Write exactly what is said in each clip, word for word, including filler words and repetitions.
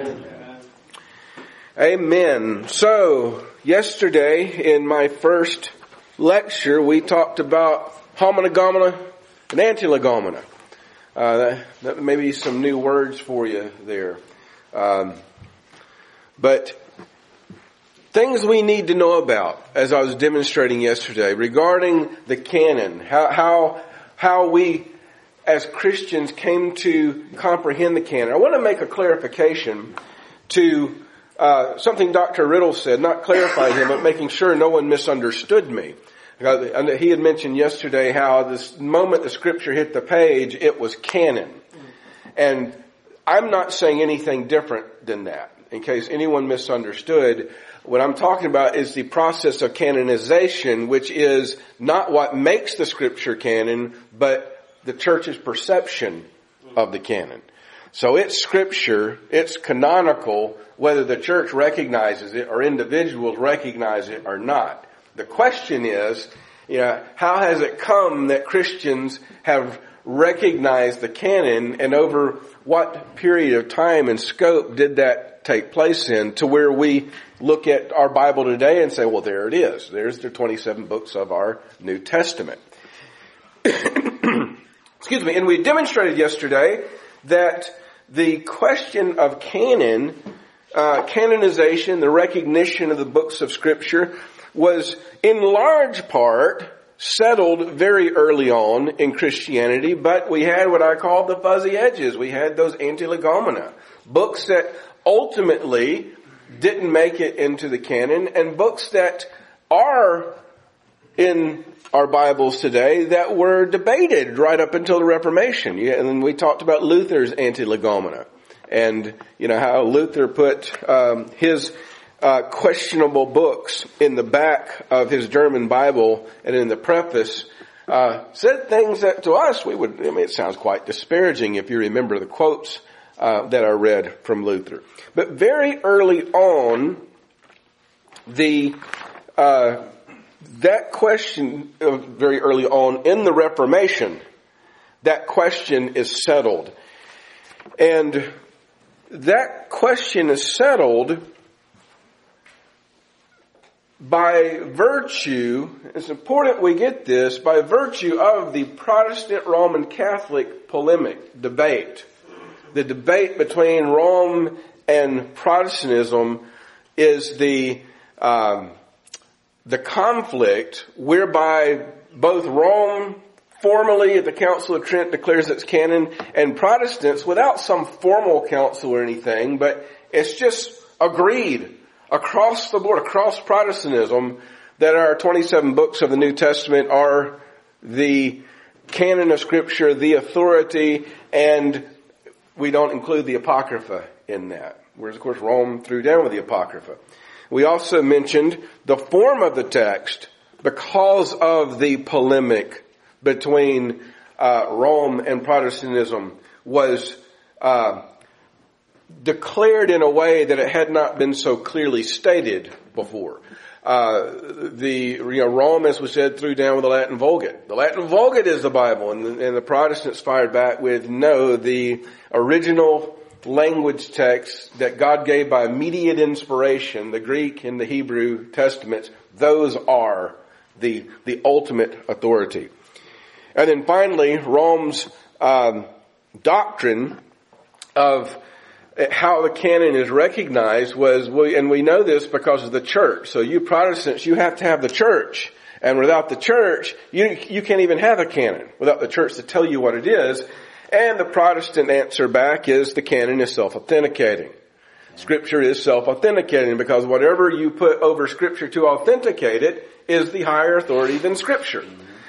Amen. So, yesterday in my first lecture, we talked about homolegomena and antilegomena. Uh, that, that may be some new words for you there. Um, but things we need to know about, as I was demonstrating yesterday, regarding the canon, how how how we as Christians came to comprehend the canon. I want to make a clarification to uh, something Doctor Riddle said, not clarifying him, but making sure no one misunderstood me. He had mentioned yesterday how this moment the scripture hit the page, it was canon. And I'm not saying anything different than that, in case anyone misunderstood. What I'm talking about is the process of canonization, which is not what makes the scripture canon, but the church's perception of the canon. So it's scripture, it's canonical, whether the church recognizes it or individuals recognize it or not. The question is, you know, how has it come that Christians have recognized the canon, and over what period of time and scope did that take place in, to where we look at our Bible today and say, well, there it is. There's the twenty-seven books of our New Testament. Excuse me. And we demonstrated yesterday that the question of canon, uh, canonization, the recognition of the books of Scripture, was in large part settled very early on in Christianity, but we had what I call the fuzzy edges. We had those antilegomena, books that ultimately didn't make it into the canon, and books that are in our Bibles today that were debated right up until the Reformation. Yeah, and then we talked about Luther's antilegomena, and you know how Luther put um, his uh, questionable books in the back of his German Bible, and in the preface uh, said things that to us we would. I mean, it sounds quite disparaging if you remember the quotes uh, that are read from Luther. But very early on, the uh, that question, uh, very early on in the Reformation, that question is settled. And that question is settled by virtue, it's important we get this, by virtue of the Protestant Roman Catholic polemic, debate. The debate between Rome and Protestantism is the um, the conflict whereby both Rome formally at the Council of Trent declares its canon, and Protestants, without some formal council or anything, but it's just agreed across the board, across Protestantism, that our twenty-seven books of the New Testament are the canon of Scripture, the authority, and we don't include the Apocrypha in that. Whereas, of course, Rome threw down with the Apocrypha. We also mentioned the form of the text because of the polemic between uh, Rome and Protestantism was uh, declared in a way that it had not been so clearly stated before. Uh, the, you know, Rome, as we said, threw down with the Latin Vulgate. The Latin Vulgate is the Bible, and the, and the Protestants fired back with, no, the original language text that God gave by immediate inspiration, the Greek and the Hebrew Testaments, those are the, the ultimate authority. And then finally, Rome's um, doctrine of how the canon is recognized was, and we know this because of the church. So you Protestants, you have to have the church. And without the church, you, you can't even have a canon without the church to tell you what it is. And the Protestant answer back is the canon is self-authenticating. Scripture is self-authenticating because whatever you put over Scripture to authenticate it is the higher authority than Scripture.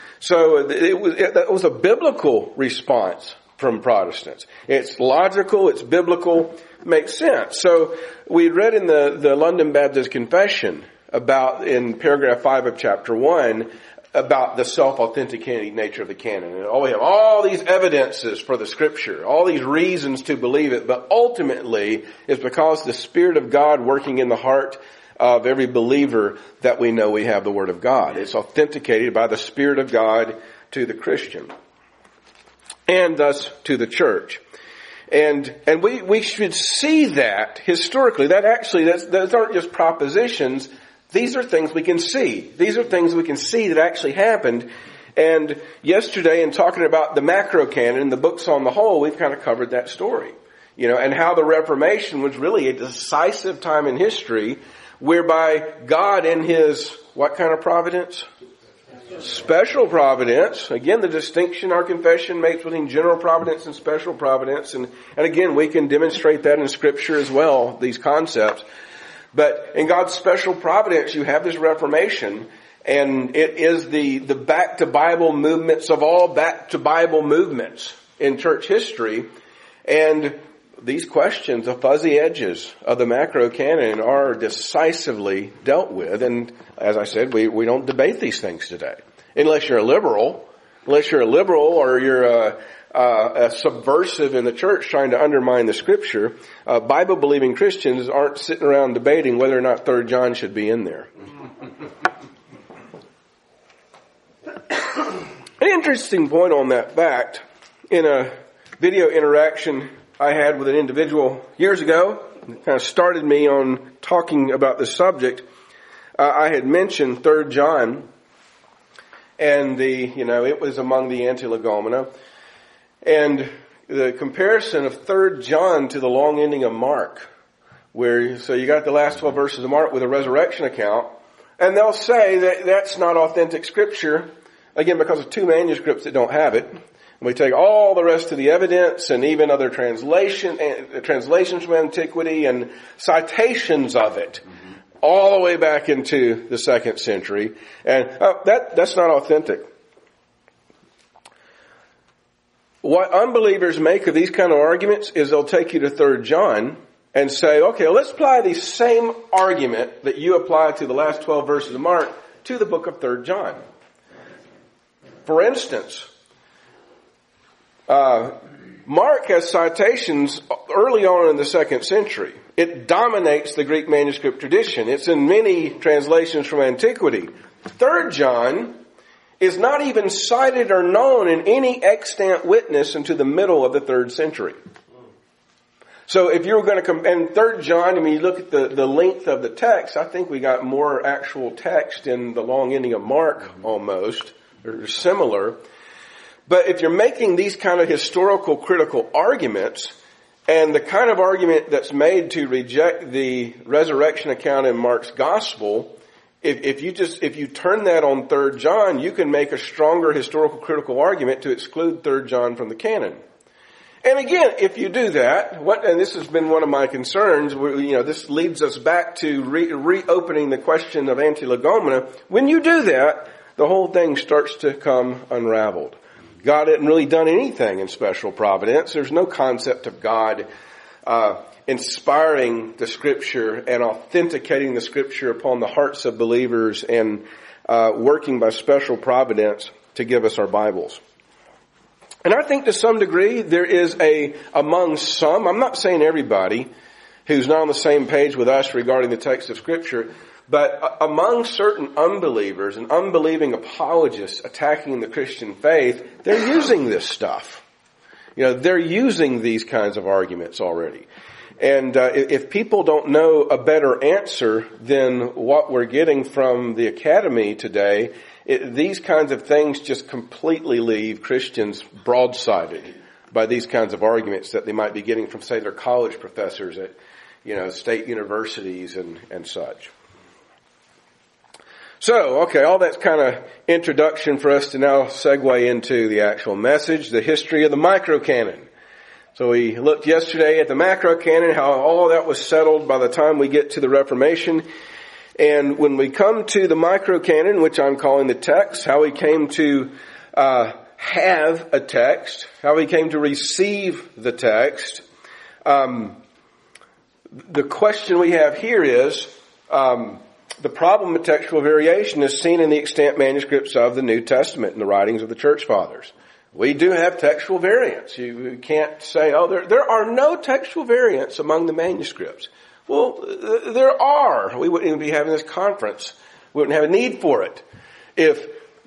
So it was, it, that was a biblical response from Protestants. It's logical, it's biblical, makes sense. So we read in the, the London Baptist Confession about, in paragraph five of chapter one, about the self-authenticating nature of the canon. And oh, we have all these evidences for the Scripture, all these reasons to believe it, but ultimately it's because the Spirit of God working in the heart of every believer that we know we have the Word of God. It's authenticated by the Spirit of God to the Christian, and thus to the church. And, and we, we should see that historically. That actually, that's, those aren't just propositions. These are things we can see. These are things we can see that actually happened. And yesterday, in talking about the macro canon, the books on the whole, we've kind of covered that story. You know, and how the Reformation was really a decisive time in history whereby God in His, what kind of providence? Special providence. Again, the distinction our confession makes between general providence and special providence. And, and again, we can demonstrate that in Scripture as well, these concepts. But in God's special providence, you have this Reformation, and it is the, the back to Bible movements of all back to Bible movements in church history. And these questions, the fuzzy edges of the macro canon, are decisively dealt with. And as I said, we, we don't debate these things today. Unless you're a liberal, unless you're a liberal or you're a, a, a subversive in the church trying to undermine the Scripture, uh, Bible-believing Christians aren't sitting around debating whether or not Third John should be in there. An interesting point on that fact, in a video interaction I had with an individual years ago, it kind of started me on talking about this subject. Uh, I had mentioned Third John, and the, you know, it was among the Antilegomena, and the comparison of Third John to the long ending of Mark, where, so you got the last twelve verses of Mark with a resurrection account, and they'll say that that's not authentic Scripture, again, because of two manuscripts that don't have it. We take all the rest of the evidence and even other translation, uh, translations from antiquity and citations of it, mm-hmm. all the way back into the second century. And uh, that that's not authentic. What unbelievers make of these kind of arguments is they'll take you to Third John and say, okay, well, let's apply the same argument that you apply to the last twelve verses of Mark to the book of Third John. For instance, Uh, Mark has citations early on in the second century. It dominates the Greek manuscript tradition. It's in many translations from antiquity. Third John is not even cited or known in any extant witness until the middle of the third century. So if you were going to come, and Third John, I mean, you look at the, the length of the text, I think we got more actual text in the long ending of Mark almost, or similar. But if you're making these kind of historical critical arguments, and the kind of argument that's made to reject the resurrection account in Mark's gospel, if, if you just, if you turn that on Third John, you can make a stronger historical critical argument to exclude Third John from the canon. And again, if you do that, what, and this has been one of my concerns, you know, this leads us back to re, reopening the question of Antilegomena. When you do that, the whole thing starts to come unraveled. God hadn't really done anything in special providence. There's no concept of God uh, inspiring the Scripture and authenticating the Scripture upon the hearts of believers and uh, working by special providence to give us our Bibles. And I think to some degree there is a, among some, I'm not saying everybody, who's not on the same page with us regarding the text of Scripture, but among certain unbelievers and unbelieving apologists attacking the Christian faith, they're using this stuff. You know, they're using these kinds of arguments already. And uh, if people don't know a better answer than what we're getting from the academy today, it, these kinds of things just completely leave Christians broadsided by these kinds of arguments that they might be getting from, say, their college professors at, you know, state universities and, and such. So, okay, all that's kind of introduction for us to now segue into the actual message, the history of the microcanon. So we looked yesterday at the macrocanon, how all that was settled by the time we get to the Reformation. And when we come to the microcanon, which I'm calling the text, how we came to uh have a text, how we came to receive the text, um the question we have here is, um the problem of textual variation is seen in the extant manuscripts of the New Testament and the writings of the church fathers. We do have textual variants. You can't say, oh, there, there are no textual variants among the manuscripts. Well, there are. We wouldn't even be having this conference. We wouldn't have a need for it if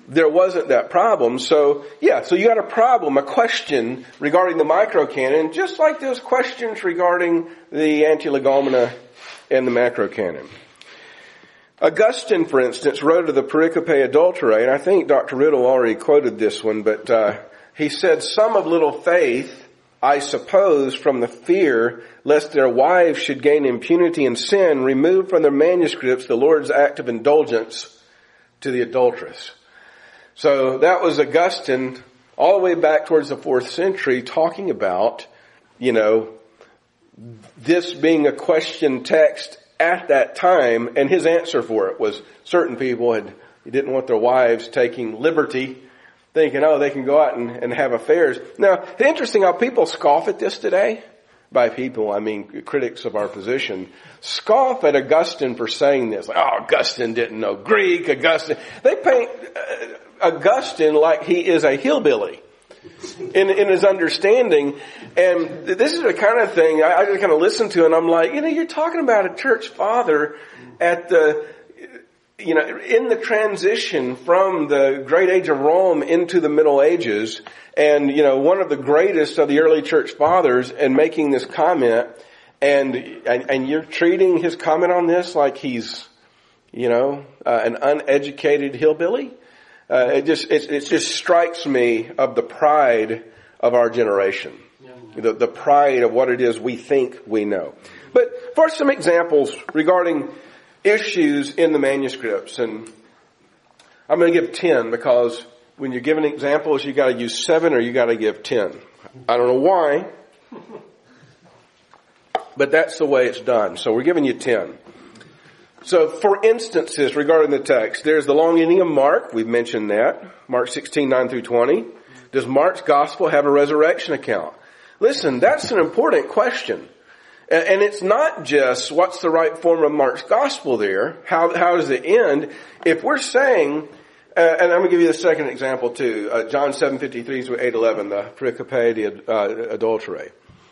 there wasn't that problem. So, yeah, so you got a problem, a question regarding the microcanon, just like those questions regarding the Antilegomena and the macrocanon. Augustine, for instance, wrote of the Pericope Adulterae, and I think Doctor Riddle already quoted this one, but uh, he said, "Some of little faith, I suppose, from the fear lest their wives should gain impunity and sin, removed from their manuscripts the Lord's act of indulgence to the adulteress." So that was Augustine all the way back towards the fourth century talking about, you know, this being a question text at that time, and his answer for it was certain people had didn't want their wives taking liberty, thinking, oh, they can go out and, and have affairs. Now, it's interesting how people scoff at this today. By people, I mean critics of our position, scoff at Augustine for saying this. Like, oh, Augustine didn't know Greek. Augustine. They paint uh, Augustine like he is a hillbilly in, in his understanding. And this is the kind of thing I, I just kind of listen to, and I'm like, you know, you're talking about a church father at the, you know, in the transition from the great age of Rome into the Middle Ages, and, you know, one of the greatest of the early church fathers, and making this comment, and, and, and you're treating his comment on this like he's, you know, uh, an uneducated hillbilly. Uh, it just, it, it just strikes me of the pride of our generation. Yeah. The, the pride of what it is we think we know. But for some examples regarding issues in the manuscripts, and I'm going to give ten because when you're giving examples, you got to use seven or you got to give ten. I don't know why, but that's the way it's done. So we're giving you ten. So for instances regarding the text, there's the long ending of Mark. We've mentioned that. Mark sixteen, nine through twenty. Does Mark's gospel have a resurrection account? Listen, that's an important question. And it's not just what's the right form of Mark's gospel there. How, how does it end? If we're saying, uh, and I'm going to give you the second example too, uh, John seven fifty-three through eight eleven, the Pericope de uh, Adulterae.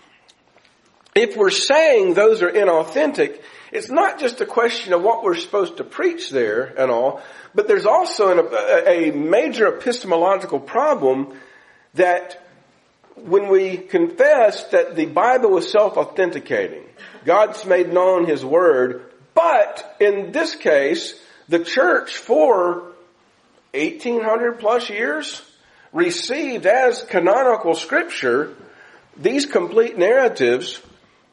If we're saying those are inauthentic, it's not just a question of what we're supposed to preach there and all, but there's also an, a, a major epistemological problem that when we confess that the Bible is self-authenticating, God's made known His Word, but in this case, the church for eighteen hundred plus years received as canonical scripture these complete narratives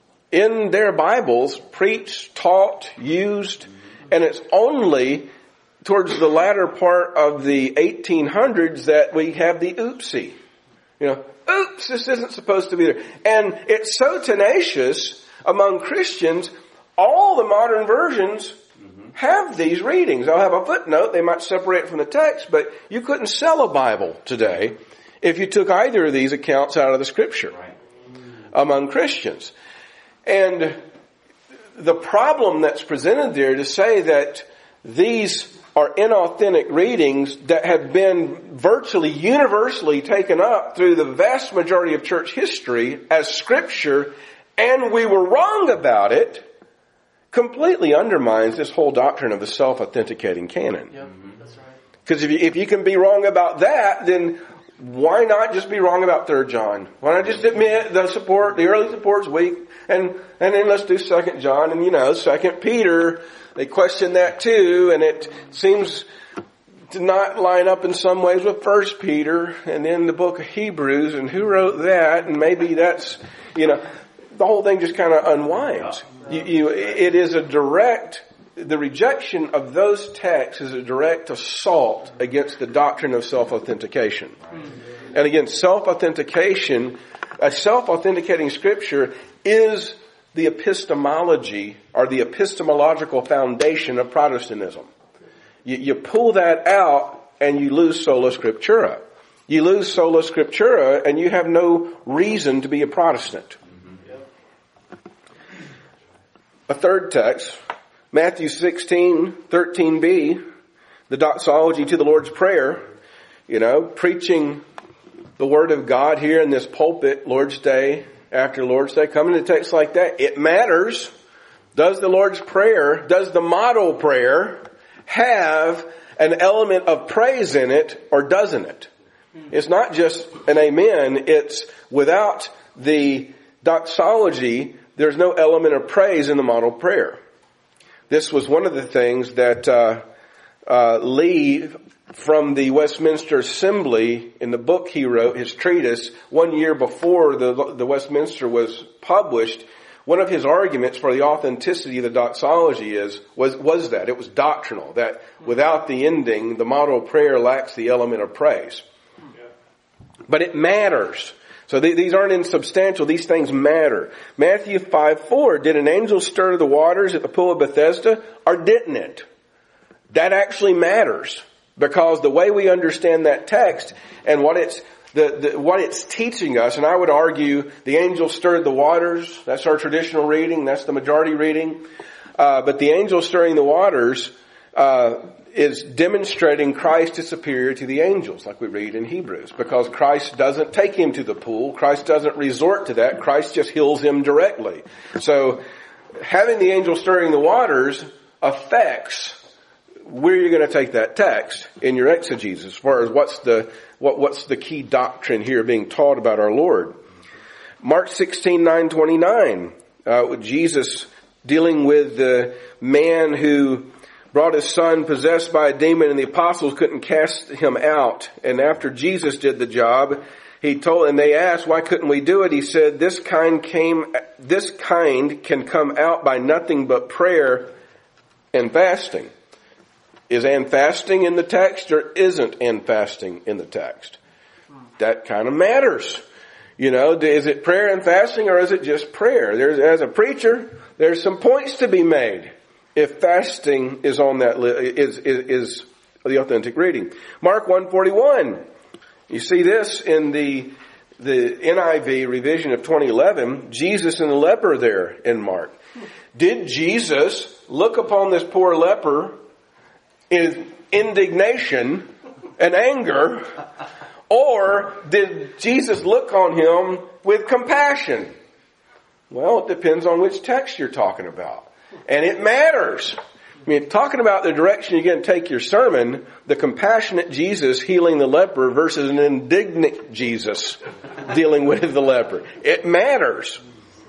in their Bibles, preached, taught, used, and it's only towards the latter part of the eighteen hundreds that we have the oopsie. You know, oops, this isn't supposed to be there. And it's so tenacious among Christians, all the modern versions mm-hmm. have these readings. They'll have a footnote. They might separate it from the text, but you couldn't sell a Bible today if you took either of these accounts out of the Scripture right. among Christians. And the problem that's presented there to say that these are inauthentic readings that have been virtually universally taken up through the vast majority of church history as scripture, and we were wrong about it, completely undermines this whole doctrine of the self-authenticating canon. Yep, that's right. Because if you, if you can be wrong about that, then why not just be wrong about Third John? Why not just admit the support, the early support's weak, and and then let's do Second John and, you know, Second Peter. They question that too, and it seems to not line up in some ways with First Peter and then the book of Hebrews, and who wrote that? And maybe that's, you know, the whole thing just kind of unwinds. You, you, it is a direct, the rejection of those texts is a direct assault against the doctrine of self-authentication. And again, self-authentication, a self-authenticating scripture is the epistemology or the epistemological foundation of Protestantism. You, you pull that out and you lose sola scriptura. You lose sola scriptura and you have no reason to be a Protestant. Mm-hmm. A third text, Matthew sixteen, thirteen b, the doxology to the Lord's Prayer, you know, preaching the Word of God here in this pulpit, Lord's Day after Lord's Day, coming to texts like that, it matters. Does the Lord's Prayer, does the model prayer have an element of praise in it or doesn't it? It's not just an amen. It's without the doxology, there's no element of praise in the model prayer. This was one of the things that uh, uh, Lee from the Westminster Assembly, in the book he wrote, his treatise, one year before the, the Westminster was published, one of his arguments for the authenticity of the doxology is, was, was that. It was doctrinal, that without the ending, the model prayer lacks the element of praise. But it matters. So th- these aren't insubstantial. These things matter. Matthew five four, did an angel stir the waters at the pool of Bethesda, or didn't it? That actually matters. Because the way we understand that text and what it's the, the what it's teaching us, and I would argue the angel stirred the waters. That's our traditional reading. That's the majority reading. Uh, but the angel stirring the waters uh, is demonstrating Christ is superior to the angels, like we read in Hebrews. Because Christ doesn't take him to the pool. Christ doesn't resort to that. Christ just heals him directly. So having the angel stirring the waters affects where you're going to take that text in your exegesis as far as what's the what what's the key doctrine here being taught about our Lord. Mark sixteen nine twenty-nine, uh, with Jesus dealing with the man who brought his son possessed by a demon, and the apostles couldn't cast him out. And after Jesus did the job, he told, and they asked, why couldn't we do it? He said, this kind came, this kind can come out by nothing but prayer and fasting. Is and fasting in the text or isn't and fasting in the text? That kind of matters. You know, is it prayer and fasting or is it just prayer? There's, as a preacher, there's some points to be made if fasting is on that li- is, is is the authentic reading. Mark one forty-one. You see this in the the N I V revision of twenty eleven. Jesus and the leper there in Mark. Did Jesus look upon this poor leper in indignation and anger, or did Jesus look on him with compassion? Well, it depends on which text you're talking about. And it matters. I mean, talking about the direction you're going to take your sermon, the compassionate Jesus healing the leper versus an indignant Jesus dealing with the leper. It matters.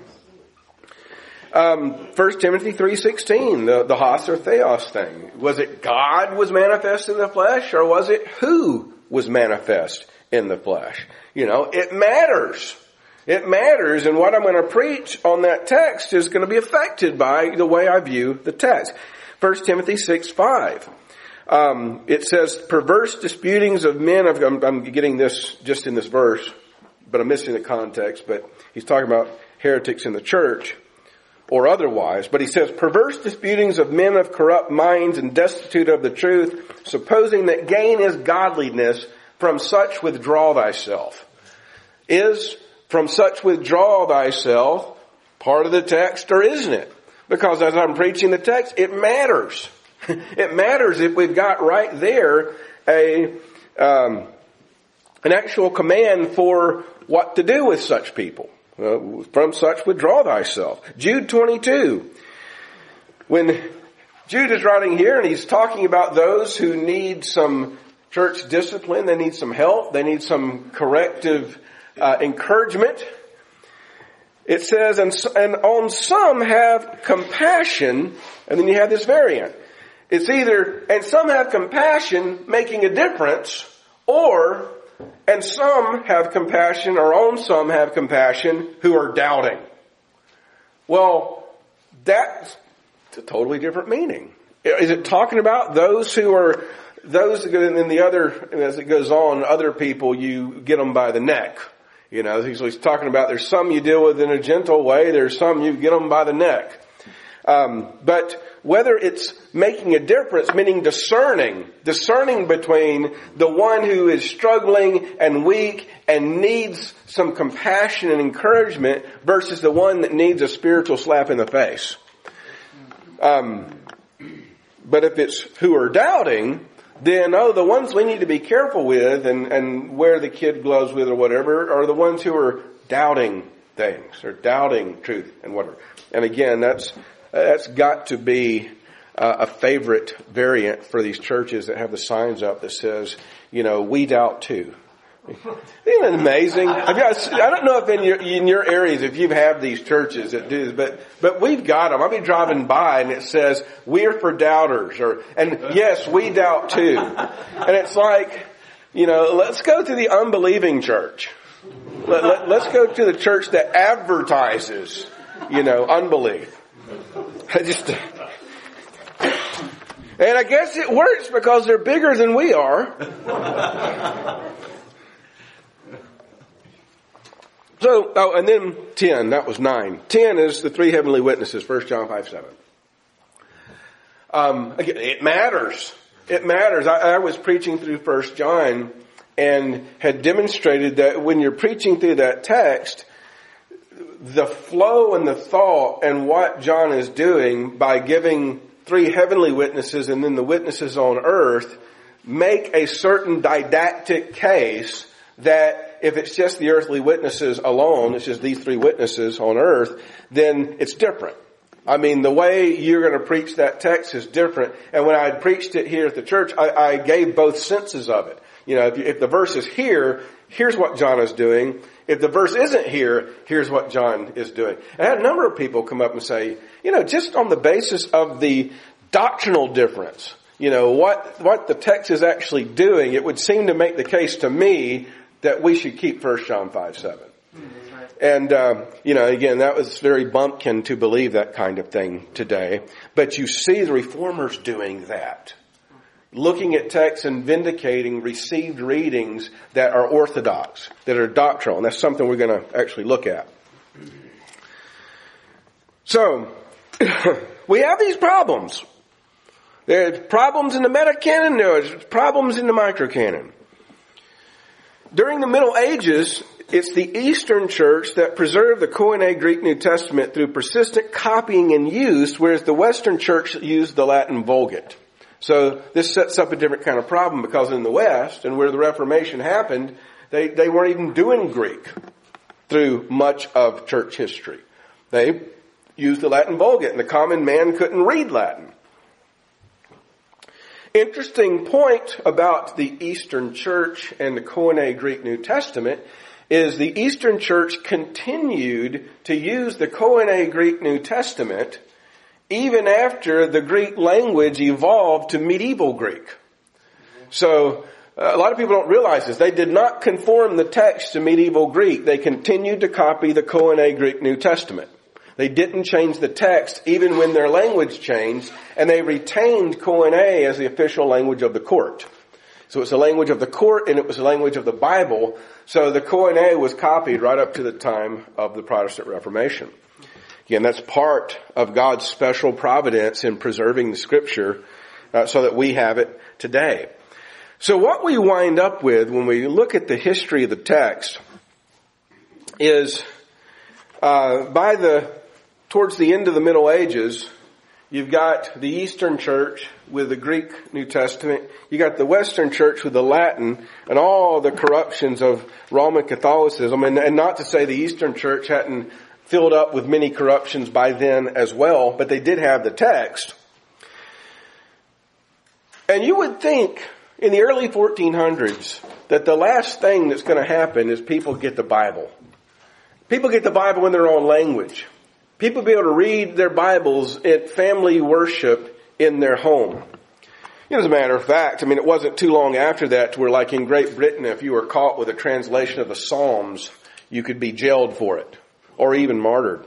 Um, First Timothy three sixteen, the, the hos or theos thing. Was it God was manifest in the flesh, or was it who was manifest in the flesh? You know, it matters. It matters, and what I'm going to preach on that text is going to be affected by the way I view the text. First Timothy six five. Um, it says, perverse disputings of men of, I'm, I'm getting this just in this verse, but I'm missing the context, but he's talking about heretics in the church. Or otherwise, but he says, perverse disputings of men of corrupt minds and destitute of the truth, supposing that gain is godliness, from such withdraw thyself. Is from such withdraw thyself part of the text, or isn't it? Because as I'm preaching the text, it matters. It matters if we've got right there a um, an actual command for what to do with such people. Uh, from such withdraw thyself. Jude twenty-two. When Jude is writing here and he's talking about those who need some church discipline, they need some help, they need some corrective uh, encouragement. It says, and, and on some have compassion, and then you have this variant. It's either, and some have compassion making a difference, or and some have compassion, or on some have compassion, who are doubting. Well, that's a totally different meaning. Is it talking about those who are, those, and the other, as it goes on, other people, you get them by the neck. You know, he's, he's talking about there's some you deal with in a gentle way, there's some you get them by the neck. Um, but whether it's making a difference, meaning discerning, discerning between the one who is struggling and weak and needs some compassion and encouragement versus the one that needs a spiritual slap in the face. Um, but if it's who are doubting, then, oh, the ones we need to be careful with and, and wear the kid gloves with or whatever are the ones who are doubting things or doubting truth and whatever. And again, that's That's got to be uh, a favorite variant for these churches that have the signs up that says, you know, we doubt too. Isn't it amazing? I've got, I don't know if in your in your areas if you have these churches that do this, but but we've got them. I'll be driving by and it says we're for doubters, or and yes, we doubt too. And it's like, you know, let's go to the unbelieving church. Let, let, let's go to the church that advertises, you know, unbelief. I just, and I guess it works because they're bigger than we are. So, oh, and then ten, that was nine. ten is the three heavenly witnesses, First John five seven. Um, again, it matters. It matters. I, I was preaching through First John and had demonstrated that when you're preaching through that text, the flow and the thought and what John is doing by giving three heavenly witnesses and then the witnesses on earth make a certain didactic case that if it's just the earthly witnesses alone, it's just these three witnesses on earth, then it's different. I mean, the way you're going to preach that text is different. And when I had preached it here at the church, I, I gave both senses of it. You know, if, you, if the verse is here, here's what John is doing. If the verse isn't here, here's what John is doing. And I had a number of people come up and say, you know, just on the basis of the doctrinal difference, you know, what, what the text is actually doing, it would seem to make the case to me that we should keep First John five seven. Mm-hmm. And, um, you know, again, that was very bumpkin to believe that kind of thing today. But you see the reformers doing that. Looking at texts and vindicating received readings that are orthodox, that are doctrinal. And that's something we're going to actually look at. So, we have these problems. There's problems in the metacanon, there's problems in the microcanon. During the Middle Ages, it's the Eastern Church that preserved the Koine Greek New Testament through persistent copying and use, whereas the Western Church used the Latin Vulgate. So this sets up a different kind of problem because in the West, and where the Reformation happened, they, they weren't even doing Greek through much of church history. They used the Latin Vulgate, and the common man couldn't read Latin. Interesting point about the Eastern Church and the Koine Greek New Testament is the Eastern Church continued to use the Koine Greek New Testament even after the Greek language evolved to medieval Greek. So a lot of people don't realize this. They did not conform the text to medieval Greek. They continued to copy the Koine Greek New Testament. They didn't change the text even when their language changed, and they retained Koine as the official language of the court. So it's the language of the court and it was the language of the Bible. So the Koine was copied right up to the time of the Protestant Reformation. Again, that's part of God's special providence in preserving the Scripture uh, so that we have it today. So what we wind up with when we look at the history of the text is uh, by the towards the end of the Middle Ages, you've got the Eastern Church with the Greek New Testament. You got the Western Church with the Latin and all the corruptions of Roman Catholicism. And, and not to say the Eastern Church hadn't filled up with many corruptions by then as well, but they did have the text. And you would think in the early fourteen hundreds that the last thing that's going to happen is people get the Bible. People get the Bible in their own language. People be able to read their Bibles at family worship in their home. You know, as a matter of fact, I mean, it wasn't too long after that to where, like in Great Britain, if you were caught with a translation of the Psalms, you could be jailed for it, or even martyred.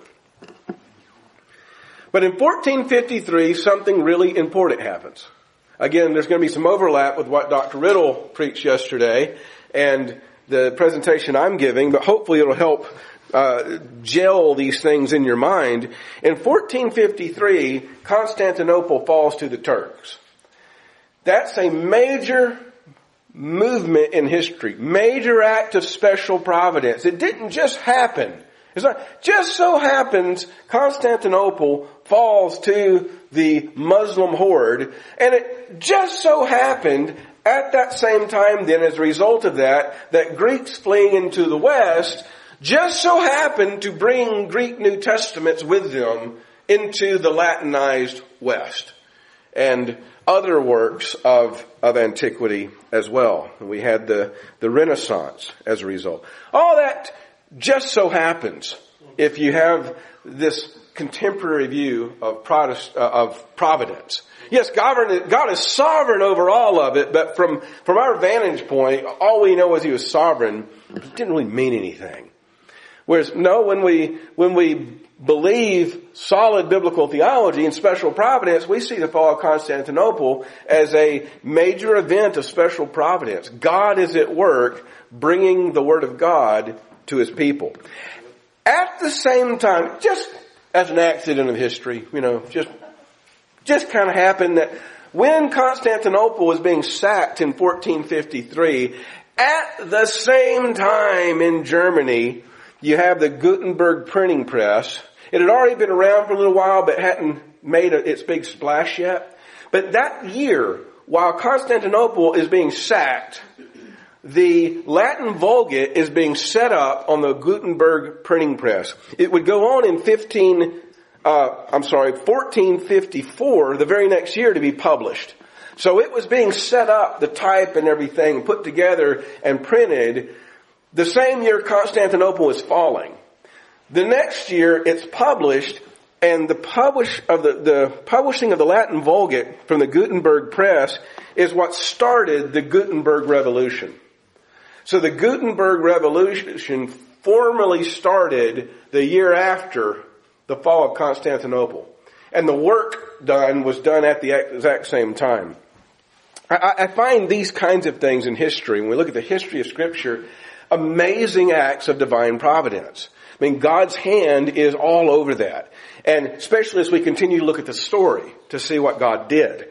But in fourteen fifty-three, something really important happens. Again, there's going to be some overlap with what Doctor Riddle preached yesterday and the presentation I'm giving, but hopefully it'll help Uh, gel these things in your mind. In fourteen fifty-three, Constantinople falls to the Turks. That's a major movement in history, major act of special providence. It didn't just happen. It's not just so happens Constantinople falls to the Muslim horde, and it just so happened at that same time then, as a result of that, that Greeks fleeing into the West just so happened to bring Greek New Testaments with them into the Latinized West. and other works of, of antiquity as well. And we had the, the Renaissance as a result. All that just so happens if you have this contemporary view of Protest, uh, of providence. Yes, God, God is sovereign over all of it, but from, from our vantage point, all we know is He was sovereign. It didn't really mean anything. Whereas, no, when we, when we believe solid biblical theology and special providence, we see the fall of Constantinople as a major event of special providence. God is at work bringing the Word of God to His people. At the same time, just as an accident of history, you know, just, just kind of happened that when Constantinople was being sacked in fourteen fifty-three, at the same time in Germany, you have the Gutenberg printing press. It had already been around for a little while, but hadn't made a, its big splash yet. But that year, while Constantinople is being sacked, the Latin Vulgate is being set up on the Gutenberg printing press. It would go on in fifteen, uh, I'm sorry, fourteen fifty-four, the very next year, to be published. So it was being set up, the type and everything, put together and printed the same year Constantinople is falling. The next year it's published, and the publish of the, the publishing of the Latin Vulgate from the Gutenberg press is what started the Gutenberg Revolution. So the Gutenberg Revolution formally started the year after the fall of Constantinople. And the work done was done at the exact same time. I, I find these kinds of things in history, when we look at the history of Scripture, amazing acts of divine providence. I mean, God's hand is all over that. And especially as we continue to look at the story to see what God did.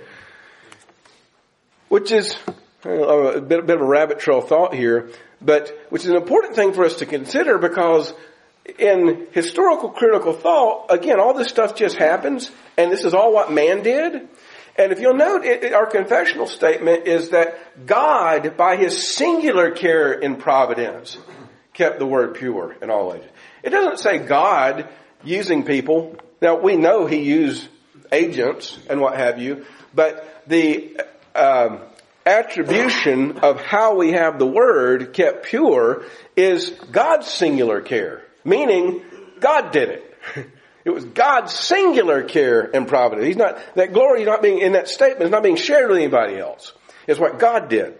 Which is a bit, a bit of a rabbit trail thought here, but which is an important thing for us to consider, because in historical critical thought, again, all this stuff just happens, and this is all what man did. And if you'll note, it, it, our confessional statement is that God, by His singular care in providence, kept the word pure in all ages. It doesn't say God using people. Now, we know He used agents and what have you, but the um, attribution of how we have the word kept pure is God's singular care, meaning God did it. It was God's singular care and providence. He's not, that glory is not being, in that statement, is not being shared with anybody else. It's what God did.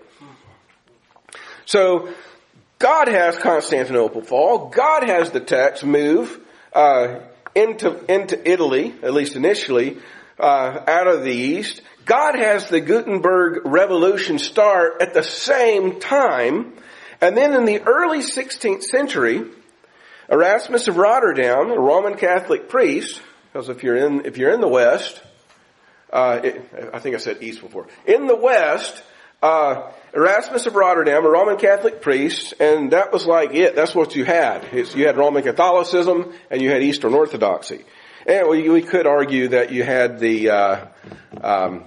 So, God has Constantinople fall. God has the text move, uh, into, into Italy, at least initially, uh, out of the east. God has the Gutenberg Revolution start at the same time. And then in the early sixteenth century, Erasmus of Rotterdam, a Roman Catholic priest, because if you're in, if you're in the West, uh, it, I think I said East before. In the West, uh, Erasmus of Rotterdam, a Roman Catholic priest, and that was like it. That's what you had. It's, you had Roman Catholicism and you had Eastern Orthodoxy. And we, we could argue that you had the, uh, um,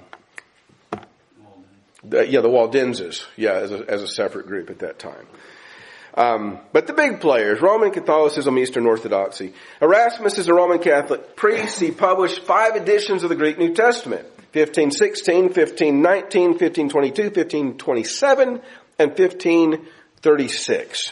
the yeah, the Waldenses, yeah, as a, as a separate group at that time. Um, but the big players, Roman Catholicism, Eastern Orthodoxy. Erasmus is a Roman Catholic priest. He published five editions of the Greek New Testament. fifteen sixteen, fifteen nineteen, fifteen twenty-two, fifteen twenty-seven, and fifteen thirty-six.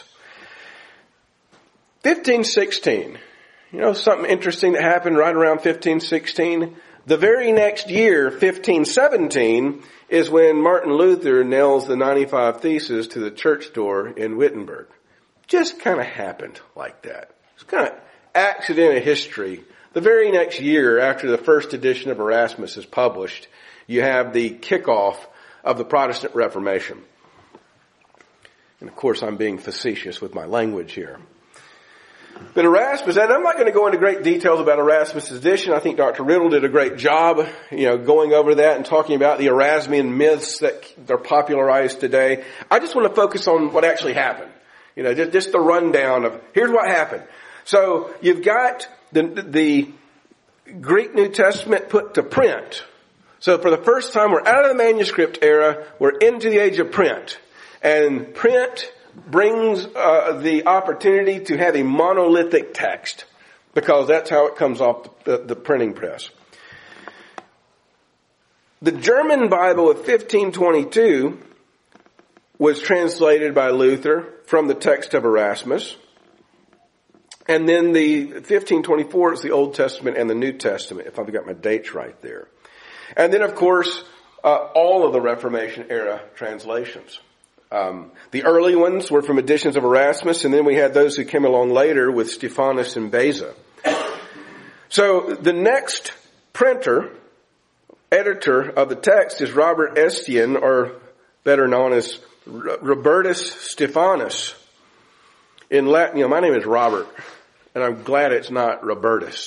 fifteen sixteen. You know something interesting that happened right around fifteen sixteen? The very next year, fifteen seventeen, is when Martin Luther nails the ninety-five Theses to the church door in Wittenberg. Just kind of happened like that. It's kind of accident of history. The very next year, after the first edition of Erasmus is published, you have the kickoff of the Protestant Reformation. And of course, I'm being facetious with my language here. But Erasmus, and I'm not going to go into great details about Erasmus' edition. I think Doctor Riddle did a great job, you know, going over that and talking about the Erasmian myths that are popularized today. I just want to focus on what actually happened. You know, just, just the rundown of, here's what happened. So, you've got the, the Greek New Testament put to print. So for the first time, we're out of the manuscript era, we're into the age of print. And print brings uh, the opportunity to have a monolithic text, because that's how it comes off the, the printing press. The German Bible of fifteen twenty-two was translated by Luther from the text of Erasmus. And then the fifteen twenty-four is the Old Testament and the New Testament, if I've got my dates right there. And then, of course, uh, all of the Reformation era translations. Um, the early ones were from editions of Erasmus, and then we had those who came along later with Stephanus and Beza. So the next printer, editor of the text is Robert Estienne, or better known as Robertus Stephanus. In Latin, you know, my name is Robert, and I'm glad it's not Robertus.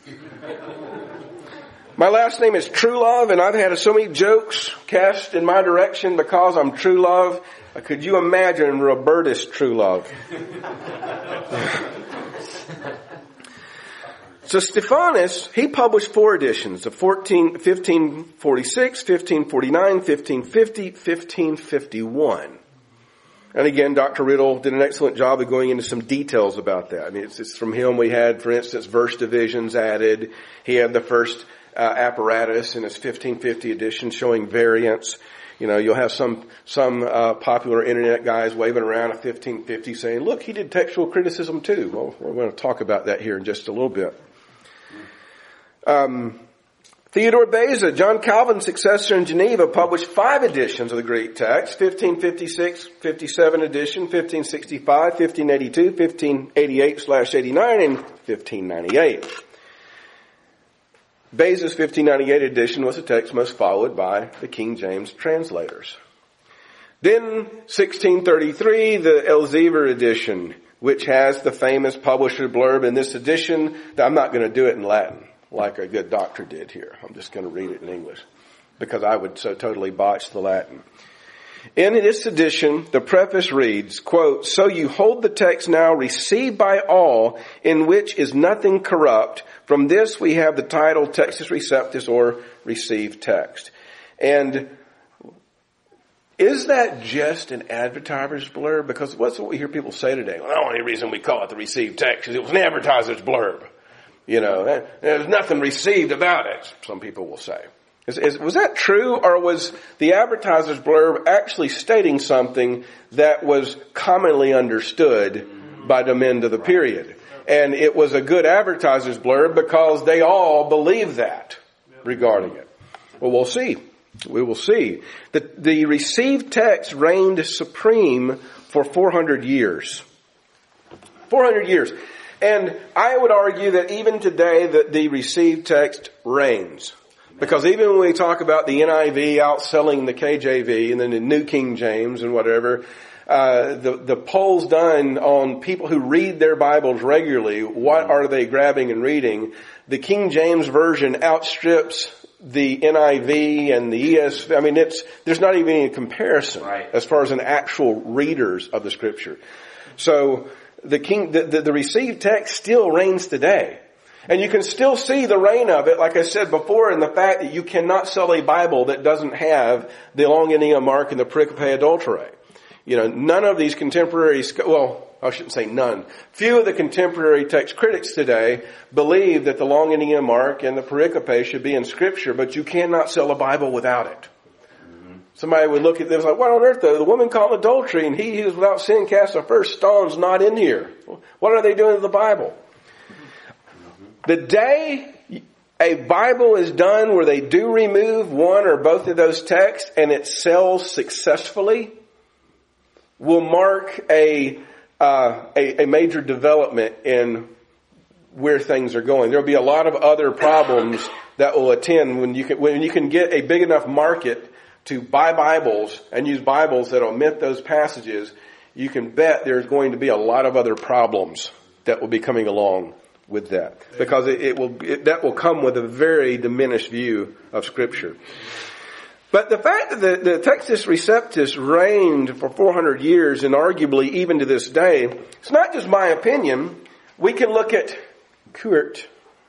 My last name is Truelove, and I've had so many jokes cast in my direction because I'm Truelove. Could you imagine Robertus Truelove? So Stephanus, he published four editions of fifteen forty-six, fifteen forty-nine, fifteen fifty, fifteen fifty-one. And again, Doctor Riddle did an excellent job of going into some details about that. I mean, it's, it's from him we had, for instance, verse divisions added. He had the first uh, apparatus in his fifteen fifty edition showing variants. You know, you'll have some some uh, popular internet guys waving around a fifteen fifty saying, look, he did textual criticism too. Well, we're going to talk about that here in just a little bit. Um, Theodore Beza, John Calvin's successor in Geneva, published five editions of the Greek text, fifteen fifty-six, fifty-seven edition, fifteen sixty-five, fifteen eighty-two, fifteen eighty-eight slash eighty-nine, and fifteen ninety-eight. Beza's fifteen ninety-eight edition was the text most followed by the King James translators. Then sixteen thirty-three, the Elzevir edition, which has the famous publisher blurb in this edition. I'm not going to do it in Latin like a good doctor did here. I'm just going to read it in English because I would so totally botch the Latin. In this edition, the preface reads, quote, so you hold the text now received by all, in which is nothing corrupt. From this we have the title Textus Receptus, or received text. And is that just an advertiser's blurb? Because what's what we hear people say today? Well, the only reason we call it the received text is it was an advertiser's blurb. You know, there's nothing received about it, some people will say. Is, is, was that true, or was the advertiser's blurb actually stating something that was commonly understood by the men of the period? And it was a good advertiser's blurb because they all believed that regarding it. Well, we'll see. We will see. The, the received text reigned supreme for four hundred years. four hundred years. And I would argue that even today that the received text reigns. Because even when we talk about the N I V outselling the K J V and then the New King James and whatever, uh, the, the polls done on people who read their Bibles regularly, what are they grabbing and reading? The King James Version outstrips the N I V and the E S V. I mean, it's, there's not even any comparison right. as far as an actual readers of the Scripture. So, The king, the, the, the received text still reigns today. And you can still see the reign of it, like I said before, in the fact that you cannot sell a Bible that doesn't have the Longinia mark and the pericope adulterae. You know, none of these contemporary, well, I shouldn't say none. Few of the contemporary text critics today believe that the Longinia mark and the pericope should be in Scripture, but you cannot sell a Bible without it. Somebody would look at them and like, what on earth? The, the woman caught adultery and he who is without sin cast the first stone's not in here. What are they doing to the Bible? The day a Bible is done where they do remove one or both of those texts and it sells successfully will mark a, uh, a, a major development in where things are going. There will be a lot of other problems that will attend when you can, when you can get a big enough market to buy Bibles and use Bibles that omit those passages. You can bet there's going to be a lot of other problems that will be coming along with that, because it, it will it, that will come with a very diminished view of Scripture. But the fact that the, the Textus Receptus reigned for four hundred years, and arguably even to this day, it's not just my opinion. We can look at Kurt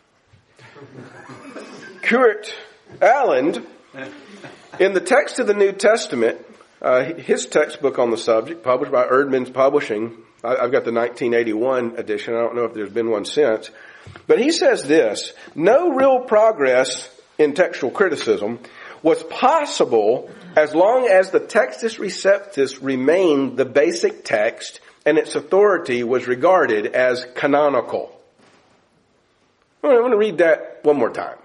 Kurt Aland. In the text of the New Testament, uh, his textbook on the subject, published by Erdman's Publishing, I, I've got the nineteen eighty-one edition. I don't know if there's been one since. But he says this, no real progress in textual criticism was possible as long as the Textus Receptus remained the basic text and its authority was regarded as canonical. I want to read that one more time.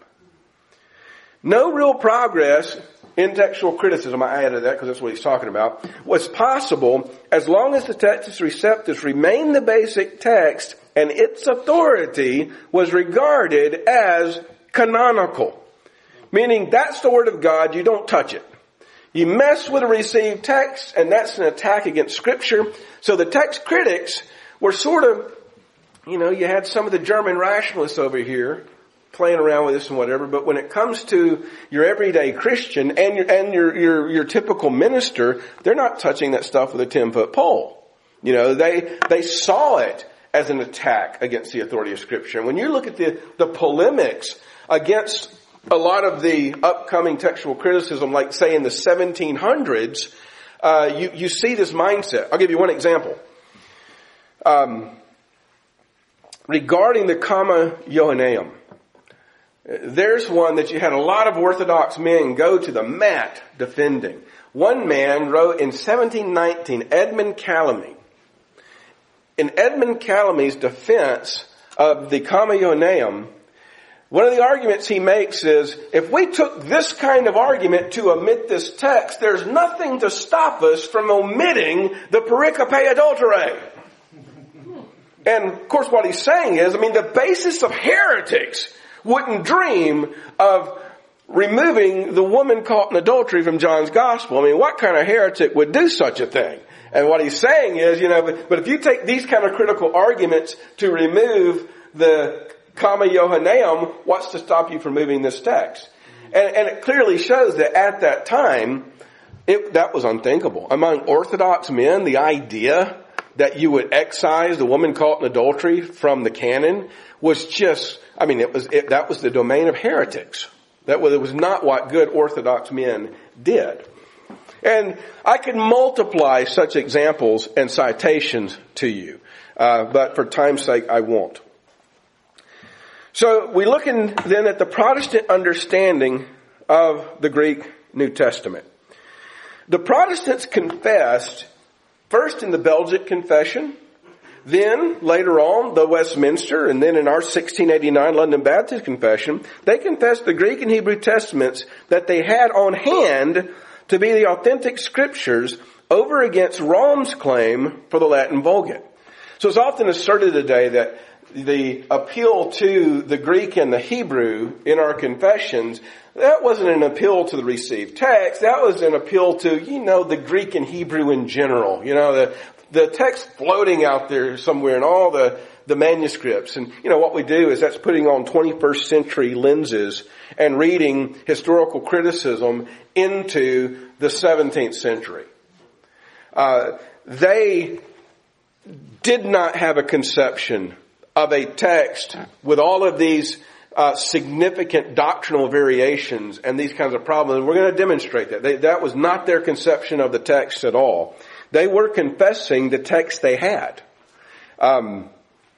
No real progress in textual criticism, I added that because that's what he's talking about, was possible as long as the Textus Receptus remained the basic text and its authority was regarded as canonical. Meaning that's the Word of God, you don't touch it. You mess with a received text and that's an attack against Scripture. So the text critics were sort of, you know, you had some of the German rationalists over here playing around with this and whatever, but when it comes to your everyday Christian and your, and your, your, your typical minister, they're not touching that stuff with a ten-foot pole. You know, they, they saw it as an attack against the authority of Scripture. And when you look at the, the polemics against a lot of the upcoming textual criticism, like say in the seventeen hundreds, uh, you, you see this mindset. I'll give you one example. Um, regarding the Comma Johanneum, there's one that you had a lot of Orthodox men go to the mat defending. One man wrote in seventeen nineteen, Edmund Calamy. In Edmund Calamy's defense of the Comma Johanneum, one of the arguments he makes is, if we took this kind of argument to omit this text, there's nothing to stop us from omitting the pericope adulterae. And of course what he's saying is, I mean, the basis of heretics wouldn't dream of removing the woman caught in adultery from John's gospel. I mean, what kind of heretic would do such a thing? And what he's saying is, you know, but, but if you take these kind of critical arguments to remove the Comma Johanneum, what's to stop you from moving this text? And, and it clearly shows that at that time, it, that was unthinkable. Among Orthodox men, the idea that you would excise the woman caught in adultery from the canon was just, I mean, it was, it, that was the domain of heretics. That was, it was not what good Orthodox men did. And I could multiply such examples and citations to you, uh, but for time's sake, I won't. So we look in, then at the Protestant understanding of the Greek New Testament. The Protestants confessed first in the Belgic Confession, then later on the Westminster, and then in our sixteen eighty-nine London Baptist Confession, they confessed the Greek and Hebrew Testaments that they had on hand to be the authentic scriptures over against Rome's claim for the Latin Vulgate. So it's often asserted today that the appeal to the Greek and the Hebrew in our confessions, that wasn't an appeal to the received text. That was an appeal to, you know, the Greek and Hebrew in general. You know, the, the text floating out there somewhere in all the, the manuscripts. And, you know, what we do is that's putting on twenty-first century lenses and reading historical criticism into the seventeenth century. Uh, they did not have a conception of a text with all of these uh, significant doctrinal variations and these kinds of problems. We're going to demonstrate that. They, that was not their conception of the text at all. They were confessing the text they had. Um,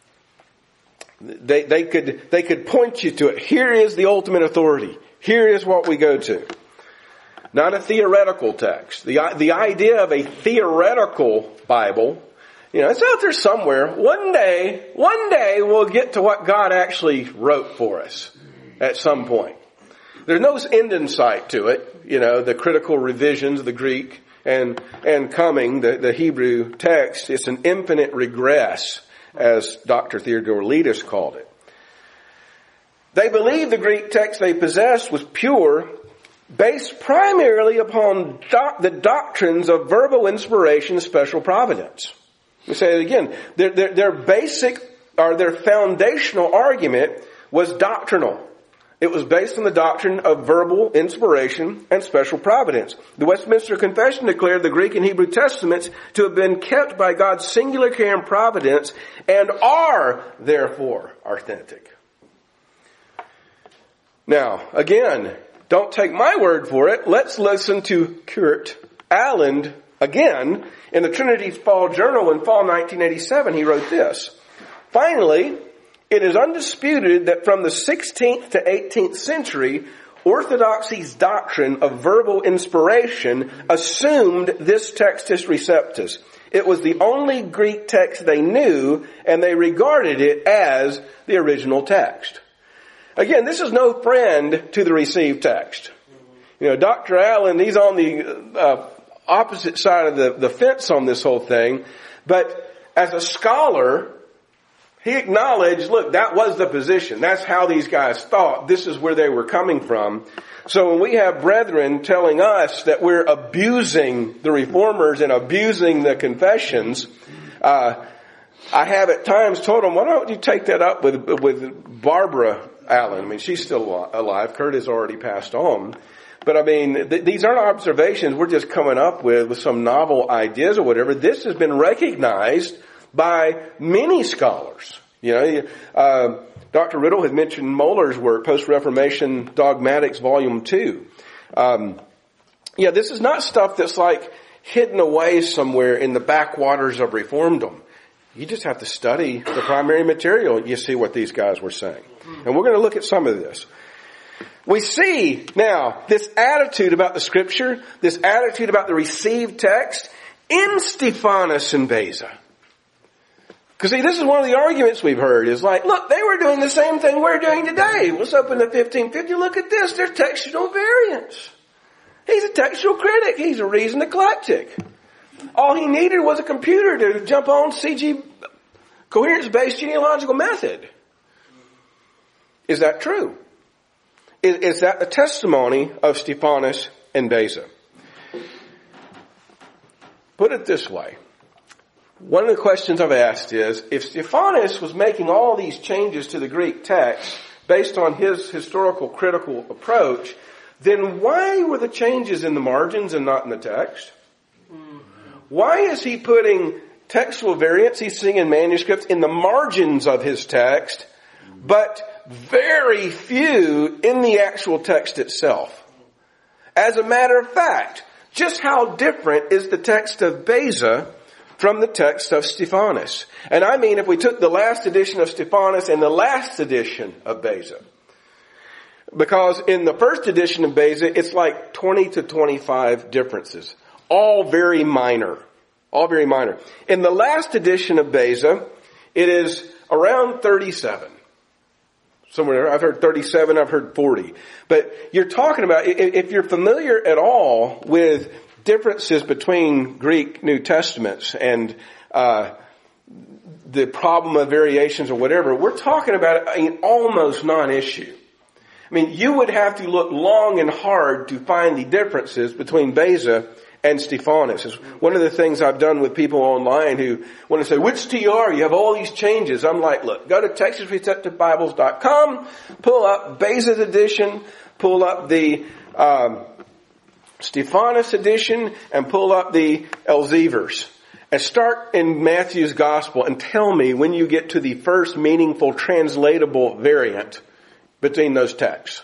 they, they could, they could point you to it. Here is the ultimate authority. Here is what we go to. Not a theoretical text. The, the idea of a theoretical Bible, you know, it's out there somewhere. One day, one day we'll get to what God actually wrote for us at some point. There's no end in sight to it. You know, the critical revisions of the Greek and, and coming, the, the Hebrew text, it's an infinite regress, as Doctor Theodore Letus called it. They believed the Greek text they possessed was pure, based primarily upon doc- the doctrines of verbal inspiration and special providence. We say it again. Their, their, their basic, or their foundational argument was doctrinal. It was based on the doctrine of verbal inspiration and special providence. The Westminster Confession declared the Greek and Hebrew Testaments to have been kept by God's singular care and providence and are, therefore, authentic. Now, again, don't take my word for it. Let's listen to Kurt Aland again. In the Trinity's Fall Journal in fall nineteen eighty-seven, he wrote this. Finally, it is undisputed that from the sixteenth to eighteenth century, Orthodoxy's doctrine of verbal inspiration assumed this Textus Receptus. It was the only Greek text they knew, and they regarded it as the original text. Again, this is no friend to the received text. You know, Doctor Allen, he's on the uh, opposite side of the, the fence on this whole thing. But as a scholar, he acknowledged, look, that was the position. That's how these guys thought. This is where they were coming from. So when we have brethren telling us that we're abusing the reformers and abusing the confessions, uh, I have at times told them, why don't you take that up with, with Barbara Allen? I mean, she's still alive. Kurt has already passed on. But I mean, th- these aren't observations we're just coming up with, with some novel ideas or whatever. This has been recognized by many scholars. You know, uh, Doctor Riddle had mentioned Muller's work, Post-Reformation Dogmatics, Volume two. Um, yeah, this is not stuff that's like hidden away somewhere in the backwaters of Reformdom. You just have to study the primary material. You see what these guys were saying. And we're going to look at some of this. We see now this attitude about the Scripture, this attitude about the received text in Stephanus and Beza. Because see, this is one of the arguments we've heard is like, look, they were doing the same thing we're doing today. Let's open to fifteen fifty. Look at this. There's textual variants. He's a textual critic. He's a reason eclectic. All he needed was a computer to jump on C G, coherence-based genealogical method. Is that true? Is, is that the testimony of Stephanus and Beza? Put it this way. One of the questions I've asked is, if Stephanus was making all these changes to the Greek text based on his historical critical approach, then why were the changes in the margins and not in the text? Why is he putting textual variants he's seeing in manuscripts in the margins of his text, but very few in the actual text itself? As a matter of fact, just how different is the text of Beza from the text of Stephanus? And I mean, if we took the last edition of Stephanus and the last edition of Beza. Because in the first edition of Beza, it's like twenty to twenty-five differences. All very minor. All very minor. In the last edition of Beza, it is around thirty-seven. Somewhere, I've heard thirty-seven, I've heard forty. But you're talking about, if you're familiar at all with differences between Greek New Testaments and uh the problem of variations or whatever, we're talking about an almost non-issue. I mean, you would have to look long and hard to find the differences between Beza and Stephanus. It's one of the things I've done with people online who want to say, which T R? You have all these changes. I'm like, look, go to Texas Receptive Bibles dot com, pull up Beza's edition, pull up the um, Stephanus edition, and pull up the Elzevers. And start in Matthew's Gospel and tell me when you get to the first meaningful translatable variant between those texts.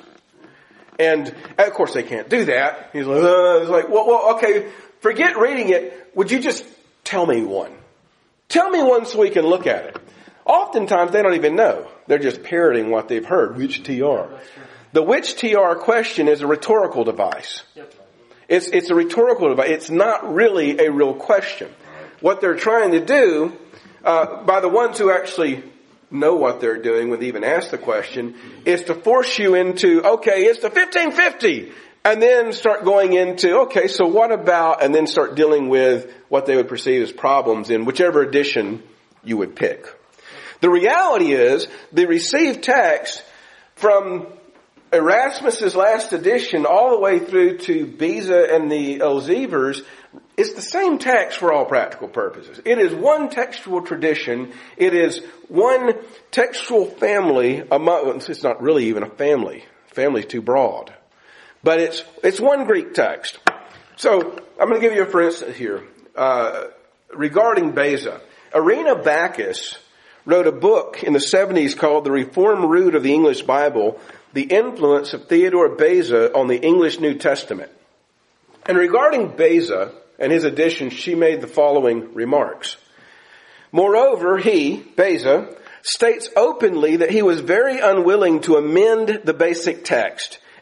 And of course they can't do that. He's like, uh, he's like, well, well, okay, forget reading it. Would you just tell me one? Tell me one so we can look at it. Oftentimes they don't even know. They're just parroting what they've heard. Which T R? The which T R question is a rhetorical device. It's, it's a rhetorical device. It's not really a real question. What they're trying to do, uh, by the ones who actually know what they're doing when they even ask the question, is to force you into, okay, it's the fifteen fifty. And then start going into, okay, so what about, and then start dealing with what they would perceive as problems in whichever edition you would pick. The reality is, the received text from Erasmus's last edition all the way through to Beza and the Elzevers is the same text for all practical purposes. It is one textual tradition. It is one textual family among, it's not really even a family. Family's too broad. But it's, it's one Greek text. So, I'm going to give you a for instance here. Uh, regarding Beza. Irena Bacchus wrote a book in the seventies called The Reformed Root of the English Bible, The Influence of Theodore Beza on the English New Testament. And regarding Beza and his edition, she made the following remarks. Moreover, he, Beza, states openly that he was very unwilling to amend the basic text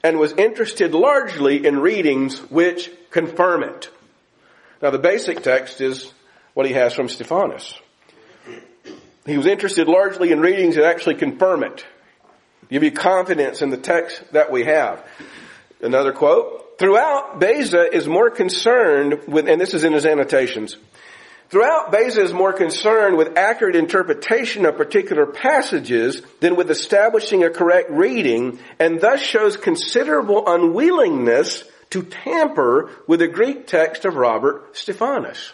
and was interested largely in readings which confirm it. Now the basic text is what he has from Stephanus. He was interested largely in readings that actually confirm it. Give you confidence in the text that we have. Another quote. Throughout, Beza is more concerned with, and this is in his annotations, throughout, Beza is more concerned with accurate interpretation of particular passages than with establishing a correct reading, and thus shows considerable unwillingness to tamper with the Greek text of Robert Stephanus.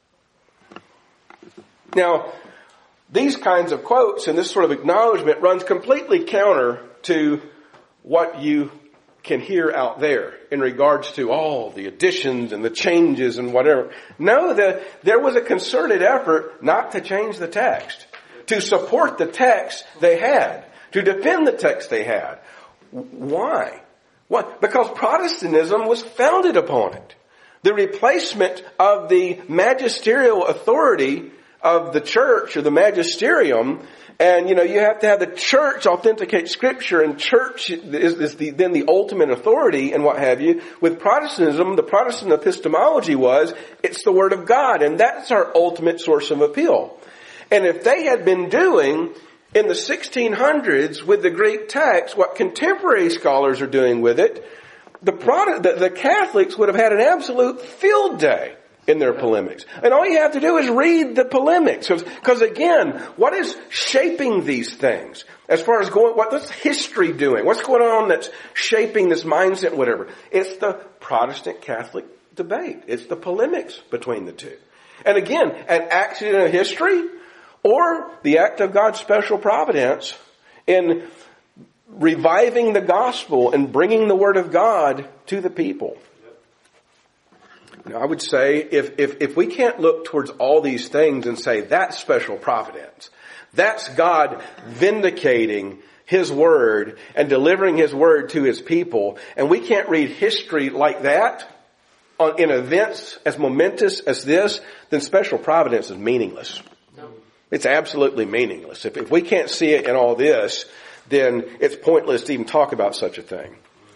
Now, these kinds of quotes and this sort of acknowledgement runs completely counter to what you can hear out there in regards to all the additions and the changes and whatever. No, the, there was a concerted effort not to change the text, to support the text they had, to defend the text they had. Why? Why? Because Protestantism was founded upon it. The replacement of the magisterial authority of the church or the magisterium, and you know, you have to have the church authenticate scripture, and church is, is the, then the ultimate authority and what have you. With Protestantism, the Protestant epistemology was, it's the Word of God, and that's our ultimate source of appeal. And if they had been doing in the sixteen hundreds with the Greek text what contemporary scholars are doing with it, the, Protest, the, the Catholics would have had an absolute field day in their polemics. And all you have to do is read the polemics. Because again, what is shaping these things? As far as going, what, what's history doing? What's going on that's shaping this mindset, whatever? It's the Protestant Catholic debate. It's the polemics between the two. And again, an accident of history or the act of God's special providence in reviving the gospel and bringing the Word of God to the people. Now, I would say if, if, if we can't look towards all these things and say that's special providence, that's God vindicating His Word and delivering His Word to His people, and we can't read history like that on, in events as momentous as this, then special providence is meaningless. No. It's absolutely meaningless. If, if we can't see it in all this, then it's pointless to even talk about such a thing.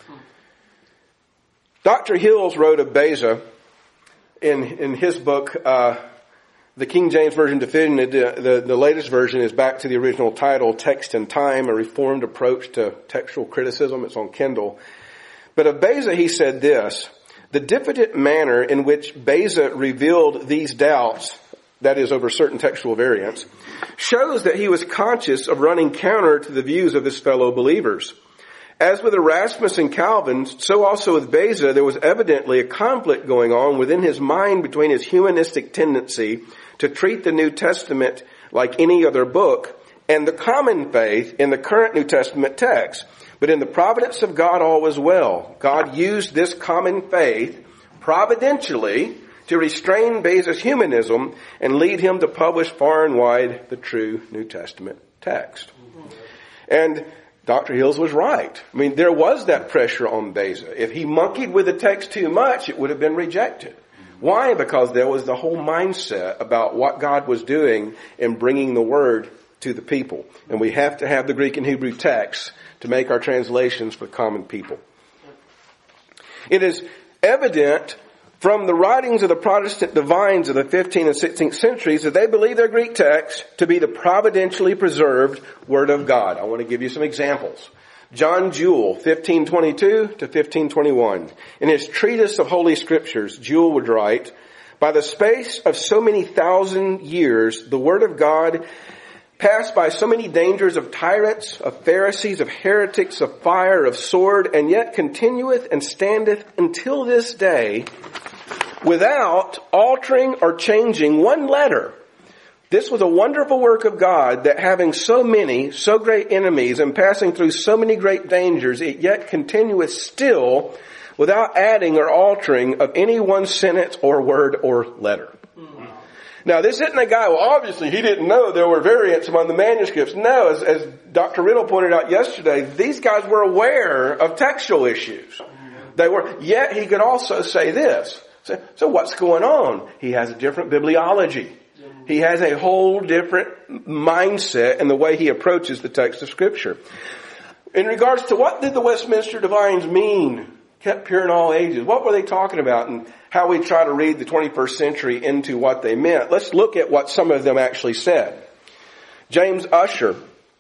Doctor Hills wrote of Beza in, in his book, uh, the King James Version definitive, the, the, the latest version is back to the original title, Text and Time, a Reformed Approach to Textual Criticism. It's on Kindle. But of Beza, he said this: the diffident manner in which Beza revealed these doubts, that is, over certain textual variants, shows that he was conscious of running counter to the views of his fellow believers. As with Erasmus and Calvin, so also with Beza, there was evidently a conflict going on within his mind between his humanistic tendency to treat the New Testament like any other book and the common faith in the current New Testament text. But in the providence of God, all was well. God used this common faith providentially to restrain Beza's humanism and lead him to publish far and wide the true New Testament text. And Doctor Hills was right. I mean, there was that pressure on Beza. If he monkeyed with the text too much, it would have been rejected. Why? Because there was the whole mindset about what God was doing in bringing the Word to the people. And we have to have the Greek and Hebrew texts to make our translations for common people. It is evident from the writings of the Protestant divines of the fifteenth and sixteenth centuries that they believe their Greek text to be the providentially preserved Word of God. I want to give you some examples. John Jewell, fifteen twenty-two to fifteen twenty-one. In his treatise of Holy Scriptures, Jewell would write, by the space of so many thousand years, the Word of God passed by so many dangers of tyrants, of Pharisees, of heretics, of fire, of sword, and yet continueth and standeth until this day, without altering or changing one letter. This was a wonderful work of God, that having so many, so great enemies, and passing through so many great dangers, it yet continueth still, without adding or altering of any one sentence or word or letter. Mm-hmm. Now, this isn't a guy, well, obviously he didn't know there were variants among the manuscripts. No, as, as Doctor Riddle pointed out yesterday, these guys were aware of textual issues. They were, yet he could also say this. So, so what's going on? He has a different bibliology. He has a whole different mindset in the way he approaches the text of Scripture. In regards to what did the Westminster Divines mean? Kept pure in all ages. What were they talking about, and how we try to read the twenty-first century into what they meant? Let's look at what some of them actually said. James Ussher,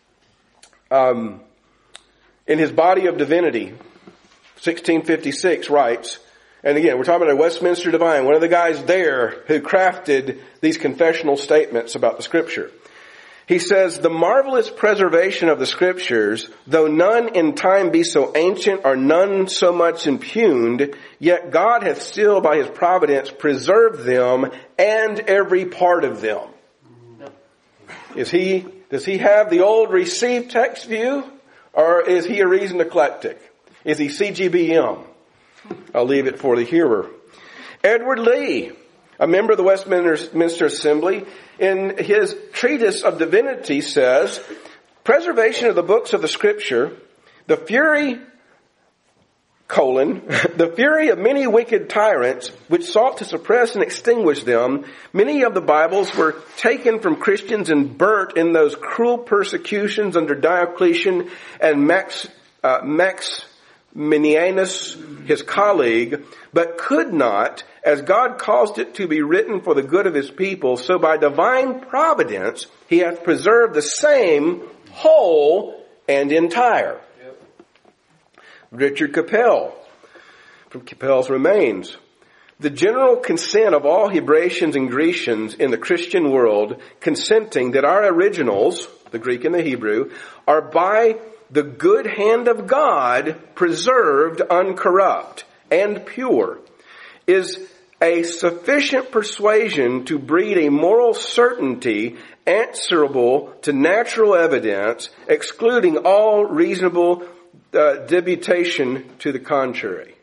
um, in his Body of Divinity, sixteen fifty-six, writes, and again, we're talking about a Westminster Divine, one of the guys there who crafted these confessional statements about the Scripture. He says, the marvelous preservation of the Scriptures, though none in time be so ancient or none so much impugned, yet God hath still by his providence preserved them and every part of them. Is he, does he have the old received text view, or is he a reasoned eclectic? Is he C G B M? I'll leave it for the hearer. Edward Lee, a member of the Westminster Assembly, in his Treatise of Divinity says, preservation of the books of the Scripture, the fury, colon, the fury of many wicked tyrants which sought to suppress and extinguish them, many of the Bibles were taken from Christians and burnt in those cruel persecutions under Diocletian and Max, uh, Max Minianus, his colleague, but could not, as God caused it to be written for the good of his people, so by divine providence he hath preserved the same whole and entire. Yep. Richard Capel, from Capel's Remains. The general consent of all Hebraeans and Grecians in the Christian world, consenting that our originals, the Greek and the Hebrew, are by the good hand of God preserved uncorrupt and pure, is a sufficient persuasion to breed a moral certainty answerable to natural evidence, excluding all reasonable uh, debutation to the contrary.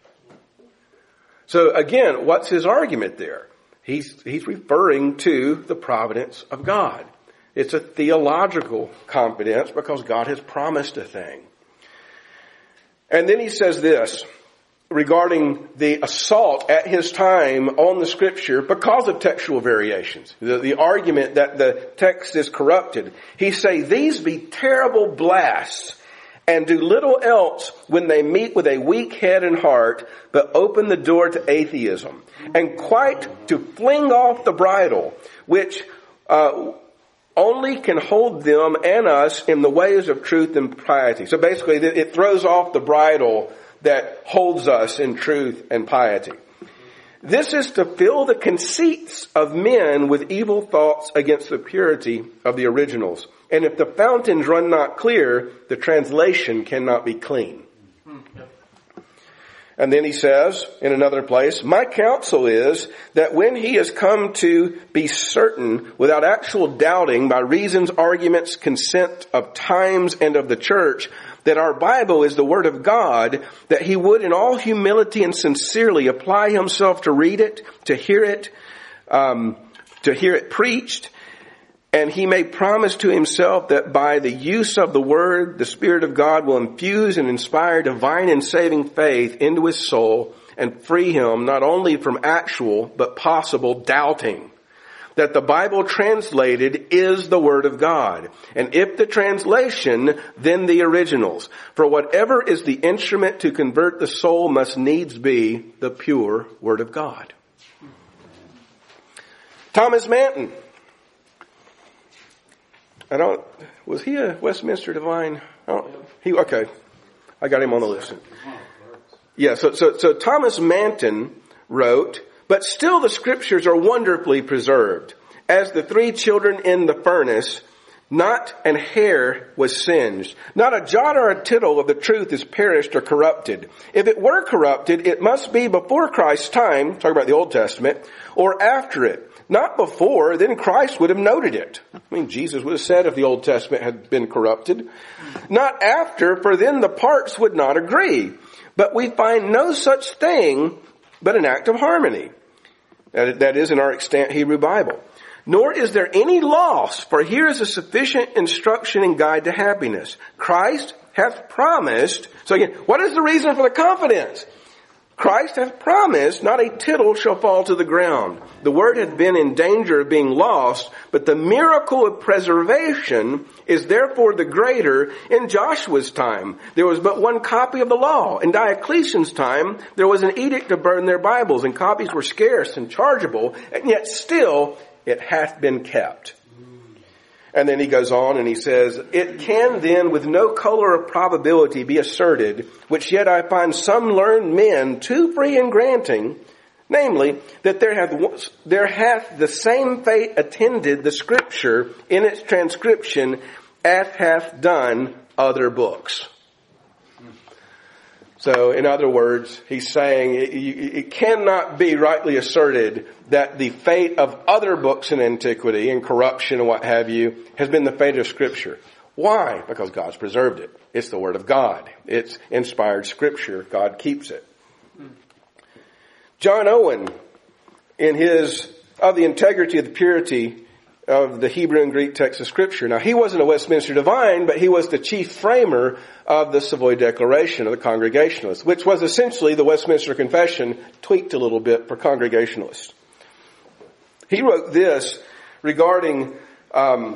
So again, what's his argument there? He's, he's referring to the providence of God. It's a theological confidence because God has promised a thing. And then he says this regarding the assault at his time on the Scripture because of textual variations. The, the argument that the text is corrupted. He say, these be terrible blasts and do little else when they meet with a weak head and heart, but open the door to atheism and quite to fling off the bridle, which, uh, only can hold them and us in the ways of truth and piety. So basically, it throws off the bridle that holds us in truth and piety. This is to fill the conceits of men with evil thoughts against the purity of the originals. And if the fountains run not clear, the translation cannot be clean. And then he says in another place, my counsel is that when he has come to be certain without actual doubting by reasons, arguments, consent of times and of the church, that our Bible is the Word of God, that he would in all humility and sincerely apply himself to read it, to hear it, um, to hear it preached, and he may promise to himself that by the use of the Word, the Spirit of God will infuse and inspire divine and saving faith into his soul and free him not only from actual but possible doubting. That the Bible translated is the Word of God. And if the translation, then the originals. For whatever is the instrument to convert the soul must needs be the pure Word of God. Thomas Manton. I don't, was he a Westminster Divine? I don't, he, okay. I got him on the list. Yeah, so, so, so Thomas Manton wrote, but still the Scriptures are wonderfully preserved. As the three children in the furnace, not an hair was singed. Not a jot or a tittle of the truth is perished or corrupted. If it were corrupted, it must be before Christ's time, talking about the Old Testament, or after it. Not before, then Christ would have noted it. I mean, Jesus would have said if the Old Testament had been corrupted. Not after, for then the parts would not agree. But we find no such thing but an act of harmony. That is in our extant Hebrew Bible. Nor is there any loss, for here is a sufficient instruction and guide to happiness. Christ hath promised. So again, what is the reason for the confidence? Christ hath promised, not a tittle shall fall to the ground. The word had been in danger of being lost, but the miracle of preservation is therefore the greater in Joshua's time. There was but one copy of the law. In Diocletian's time, there was an edict to burn their Bibles, and copies were scarce and chargeable, and yet still it hath been kept. And then he goes on and he says, it can then with no color of probability be asserted, which yet I find some learned men too free in granting, namely, that there hath, there hath the same fate attended the Scripture in its transcription as hath done other books. So, in other words, he's saying it, it cannot be rightly asserted that the fate of other books in antiquity and corruption and what have you has been the fate of Scripture. Why? Because God's preserved it. It's the Word of God. It's inspired Scripture. God keeps it. John Owen, in his Of the Integrity of the Purity of the Hebrew and Greek text of Scripture. Now, he wasn't a Westminster divine, but he was the chief framer of the Savoy Declaration of the Congregationalists, which was essentially the Westminster Confession tweaked a little bit for Congregationalists. He wrote this regarding, um,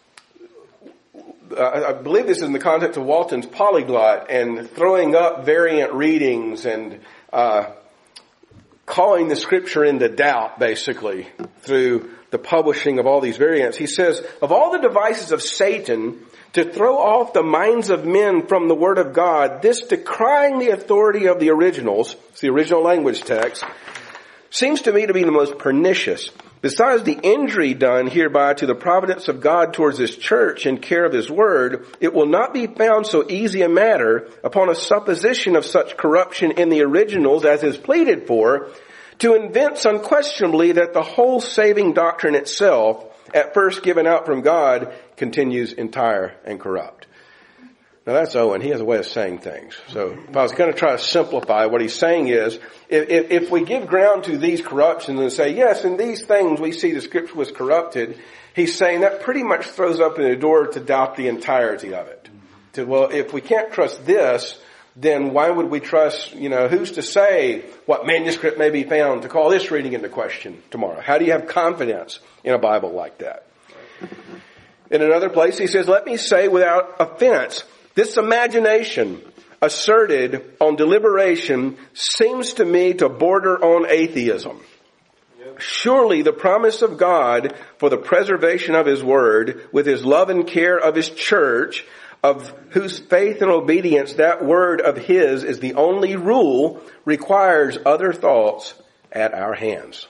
I believe this is in the context of Walton's polyglot and throwing up variant readings and uh, calling the Scripture into doubt, basically, through the publishing of all these variants. He says, of all the devices of Satan to throw off the minds of men from the Word of God, this decrying the authority of the originals, it's the original language text, seems to me to be the most pernicious. Besides the injury done hereby to the providence of God towards His church in care of His Word, it will not be found so easy a matter, upon a supposition of such corruption in the originals as is pleaded for, to evince unquestionably that the whole saving doctrine itself, at first given out from God, continues entire and corrupt. Now that's Owen. He has a way of saying things. So if I was going to try to simplify, what he's saying is, if, if, if we give ground to these corruptions and say, yes, in these things we see the Scripture was corrupted, he's saying that pretty much throws open the door to doubt the entirety of it. To, well, if we can't trust this, then why would we trust, you know, who's to say what manuscript may be found to call this reading into question tomorrow? How do you have confidence in a Bible like that? In another place, he says, let me say without offense, this imagination asserted on deliberation seems to me to border on atheism. Surely the promise of God for the preservation of His Word with His love and care of His church, of whose faith and obedience that word of His is the only rule, requires other thoughts at our hands.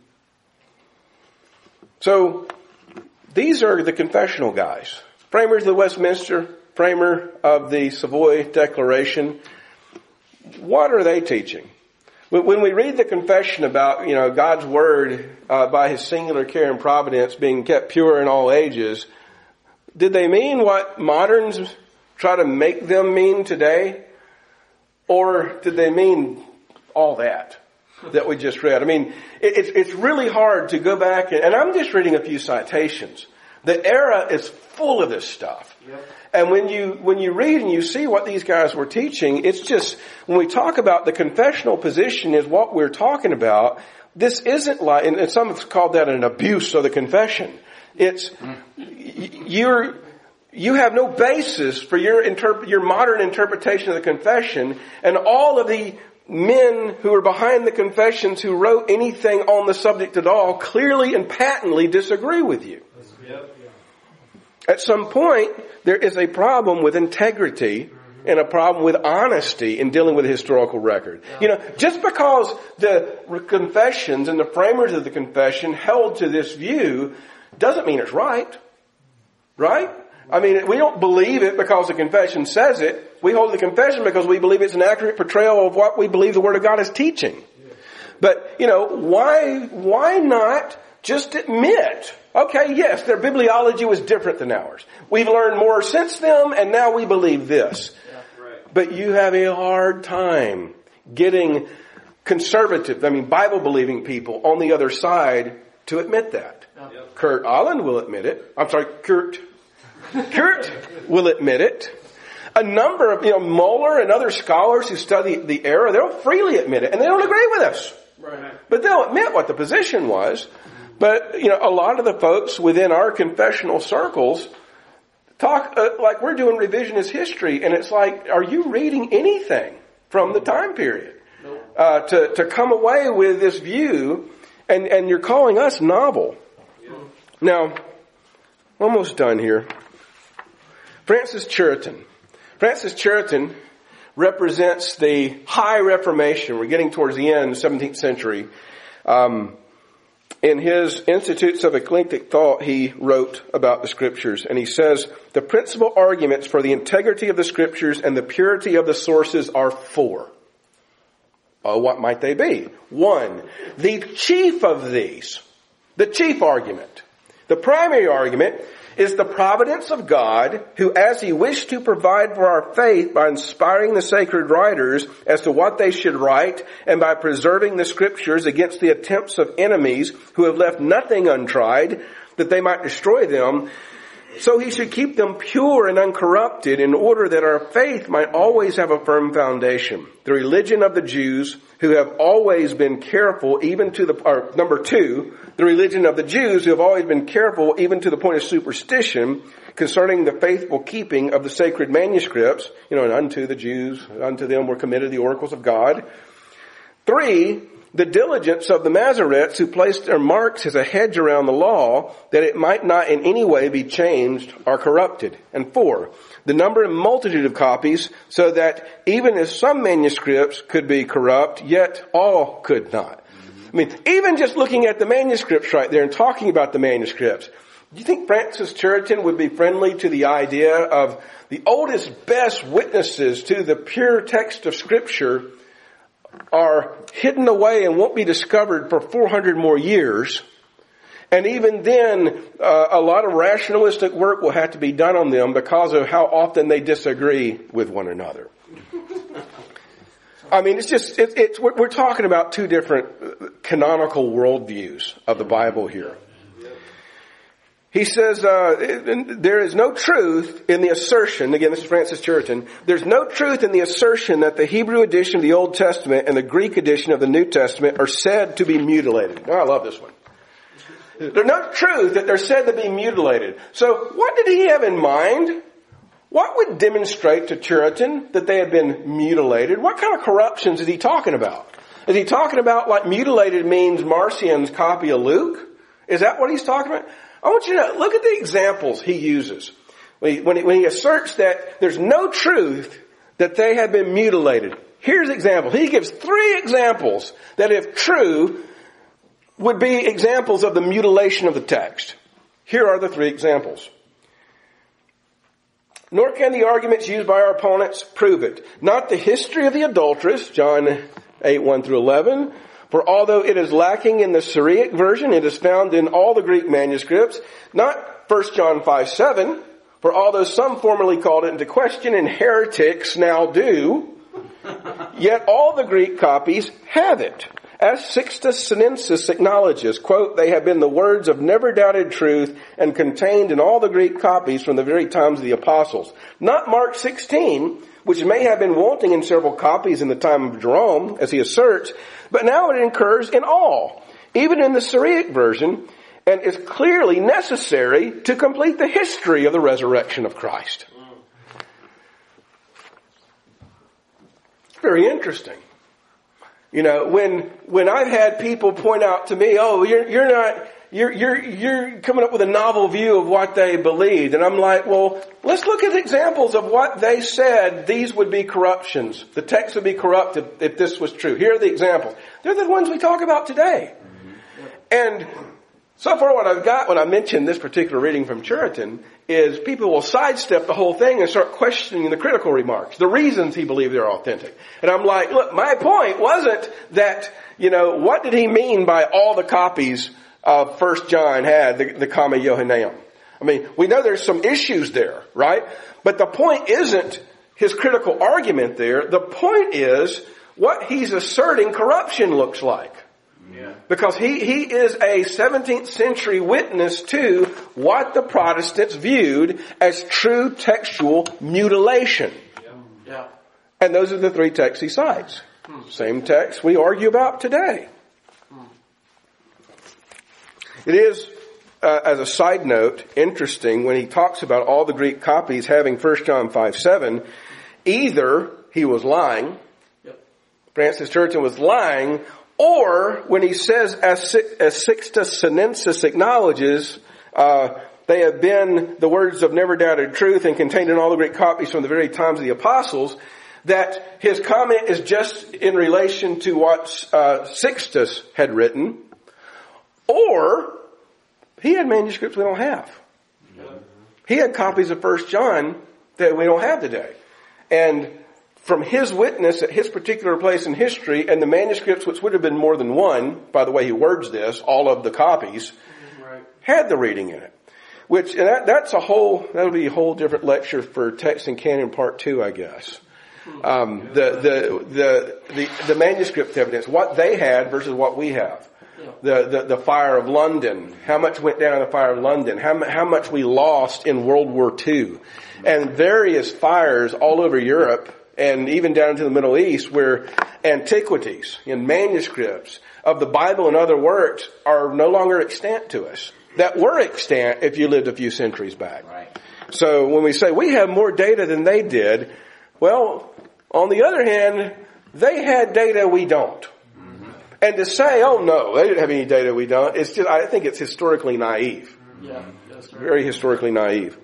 So, these are the confessional guys. Framers of the Westminster, framer of the Savoy Declaration. What are they teaching? When we read the confession about, you know, God's Word uh, by His singular care and providence being kept pure in all ages, did they mean what moderns try to make them mean today? Or did they mean all that that we just read? I mean, it's it's really hard to go back, and, and I'm just reading a few citations. The era is full of this stuff. Yep. And when you when you read and you see what these guys were teaching, it's just, when we talk about the confessional position is what we're talking about, this isn't like, and some have called that an abuse of the confession. It's, you're, you have no basis for your interp- your modern interpretation of the confession, and all of the men who are behind the confessions who wrote anything on the subject at all clearly and patently disagree with you. Yep. At some point, there is a problem with integrity and a problem with honesty in dealing with the historical record. You know, just because the confessions and the framers of the confession held to this view doesn't mean it's right. Right? I mean, we don't believe it because the confession says it. We hold the confession because we believe it's an accurate portrayal of what we believe the Word of God is teaching. But, you know, why, why not just admit, okay, yes, their bibliology was different than ours. We've learned more since them, and now we believe this. Yeah, right. But you have a hard time getting conservative, I mean, Bible-believing people on the other side to admit that. Yep. Kurt Ahland will admit it. I'm sorry, Kurt. Kurt will admit it. A number of, you know, Mueller and other scholars who study the era, they'll freely admit it, and they don't agree with us. Right. But they'll admit what the position was. But, you know, a lot of the folks within our confessional circles talk uh, like we're doing revisionist history, and it's like, are you reading anything from the time period? Uh, to, to come away with this view, and, and you're calling us novel. Now, almost done here. Francis Churiton. Francis Churiton represents the High Reformation. We're getting towards the end of the seventeenth century. Um, in his Institutes of Eclectic Thought, he wrote about the Scriptures, and he says, the principal arguments for the integrity of the Scriptures and the purity of the sources are four. Oh, what might they be? One, the chief of these, the chief argument, the primary argument is the providence of God, who as he wished to provide for our faith by inspiring the sacred writers as to what they should write and by preserving the Scriptures against the attempts of enemies who have left nothing untried, that they might destroy them, so he should keep them pure and uncorrupted in order that our faith might always have a firm foundation. The religion of the Jews, who have always been careful even to the, or number two, the religion of the Jews who have always been careful even to the point of superstition concerning the faithful keeping of the sacred manuscripts, you know, and unto the Jews, unto them were committed the oracles of God. Three, the diligence of the Masoretes who placed their marks as a hedge around the law that it might not in any way be changed or corrupted. And four, the number and multitude of copies so that even if some manuscripts could be corrupt, yet all could not. I mean, even just looking at the manuscripts right there and talking about the manuscripts, do you think Francis Churiton would be friendly to the idea of the oldest, best witnesses to the pure text of Scripture are hidden away and won't be discovered for four hundred more years? And even then, uh, a lot of rationalistic work will have to be done on them because of how often they disagree with one another. I mean, it's just, it, it's, we're, we're talking about two different canonical worldviews of the Bible here. He says, uh, there is no truth in the assertion, again, this is Francis Churiton, there's no truth in the assertion that the Hebrew edition of the Old Testament and the Greek edition of the New Testament are said to be mutilated. Oh, I love this one. There's no truth that they're said to be mutilated. So what did he have in mind? What would demonstrate to Churiton that they had been mutilated? What kind of corruptions is he talking about? Is he talking about like mutilated means Marcion's copy of Luke? Is that what he's talking about? I want you to look at the examples he uses. When he, when he, when he asserts that there's no truth that they have been mutilated. Here's examples. He gives three examples that, if true, would be examples of the mutilation of the text. Here are the three examples. Nor can the arguments used by our opponents prove it. Not the history of the adulteress, John eight, one through eleven. For although it is lacking in the Syriac version, it is found in all the Greek manuscripts. Not First John five, seven. For although some formerly called it into question and heretics now do, yet all the Greek copies have it. As Sixtus Sinensis acknowledges, quote, they have been the words of never doubted truth and contained in all the Greek copies from the very times of the apostles. Not Mark sixteen, which may have been wanting in several copies in the time of Jerome, as he asserts, but now it occurs in all, even in the Syriac version, and is clearly necessary to complete the history of the resurrection of Christ. Very interesting. You know, when when I've had people point out to me, "Oh, you're you're not you're you're you're coming up with a novel view of what they believed," and I'm like, "Well, let's look at examples of what they said. These would be corruptions. The text would be corrupted if this was true. Here are the examples. They're the ones we talk about today." And so far, what I've got when I mention this particular reading from Churiton is people will sidestep the whole thing and start questioning the critical remarks, the reasons he believed they're authentic. And I'm like, look, my point wasn't that, you know, what did he mean by all the copies of First John had, the, the Comma Johanneum? I mean, we know there's some issues there, right? But the point isn't his critical argument there. The point is what he's asserting corruption looks like. Yeah. Because he, he is a seventeenth century witness to what the Protestants viewed as true textual mutilation. Yeah. Yeah. And those are the three texts he cites. Hmm. Same text we argue about today. Hmm. It is, uh, as a side note, interesting when he talks about all the Greek copies having First John five seven, either he was lying, yep. Francis Turretin was lying, or when he says, as, as Sixtus Sinensis acknowledges, uh, they have been the words of never doubted truth and contained in all the Greek copies from the very times of the apostles, that his comment is just in relation to what uh, Sixtus had written, or he had manuscripts we don't have. He had copies of First John that we don't have today. And from his witness at his particular place in history and the manuscripts, which would have been more than one, by the way he words this, all of the copies, right, had the reading in it. Which, and that, that's a whole, that'll be a whole different lecture for Text and Canon Part two, I guess. Um, the, the, the, the, the manuscript evidence, what they had versus what we have. The, the, the fire of London, how much went down in the fire of London, how, how much we lost in World War Two, and various fires all over Europe and even down to the Middle East where antiquities and manuscripts of the Bible and other works are no longer extant to us. That were extant if you lived a few centuries back. Right. So when we say we have more data than they did, well, on the other hand, they had data we don't. And to say, oh no, they didn't have any data we don't, it's just, I think it's historically naive. Yeah, that's right. Very historically naive.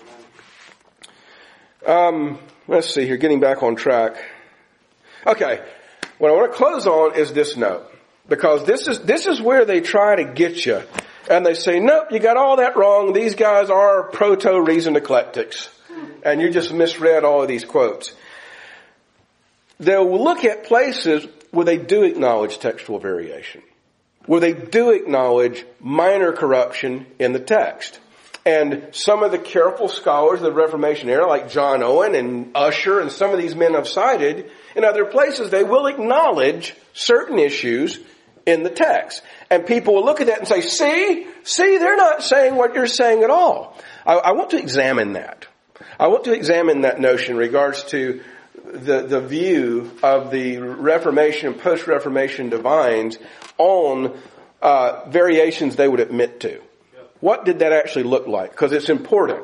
Um, let's see here, getting back on track. Okay, what I want to close on is this note. Because this is, this is where they try to get you. And they say, nope, you got all that wrong. These guys are proto-reasoned eclectics. And you just misread all of these quotes. They'll look at places where they do acknowledge textual variation, where they do acknowledge minor corruption in the text. And some of the careful scholars of the Reformation era, like John Owen and Ussher and some of these men I've cited, in other places they will acknowledge certain issues in the text. And people will look at that and say, see, see, they're not saying what you're saying at all. I, I want to examine that. I want to examine that notion in regards to the, the view of the Reformation and post-Reformation divines on uh, variations they would admit to. Yep. What did that actually look like? Because it's important.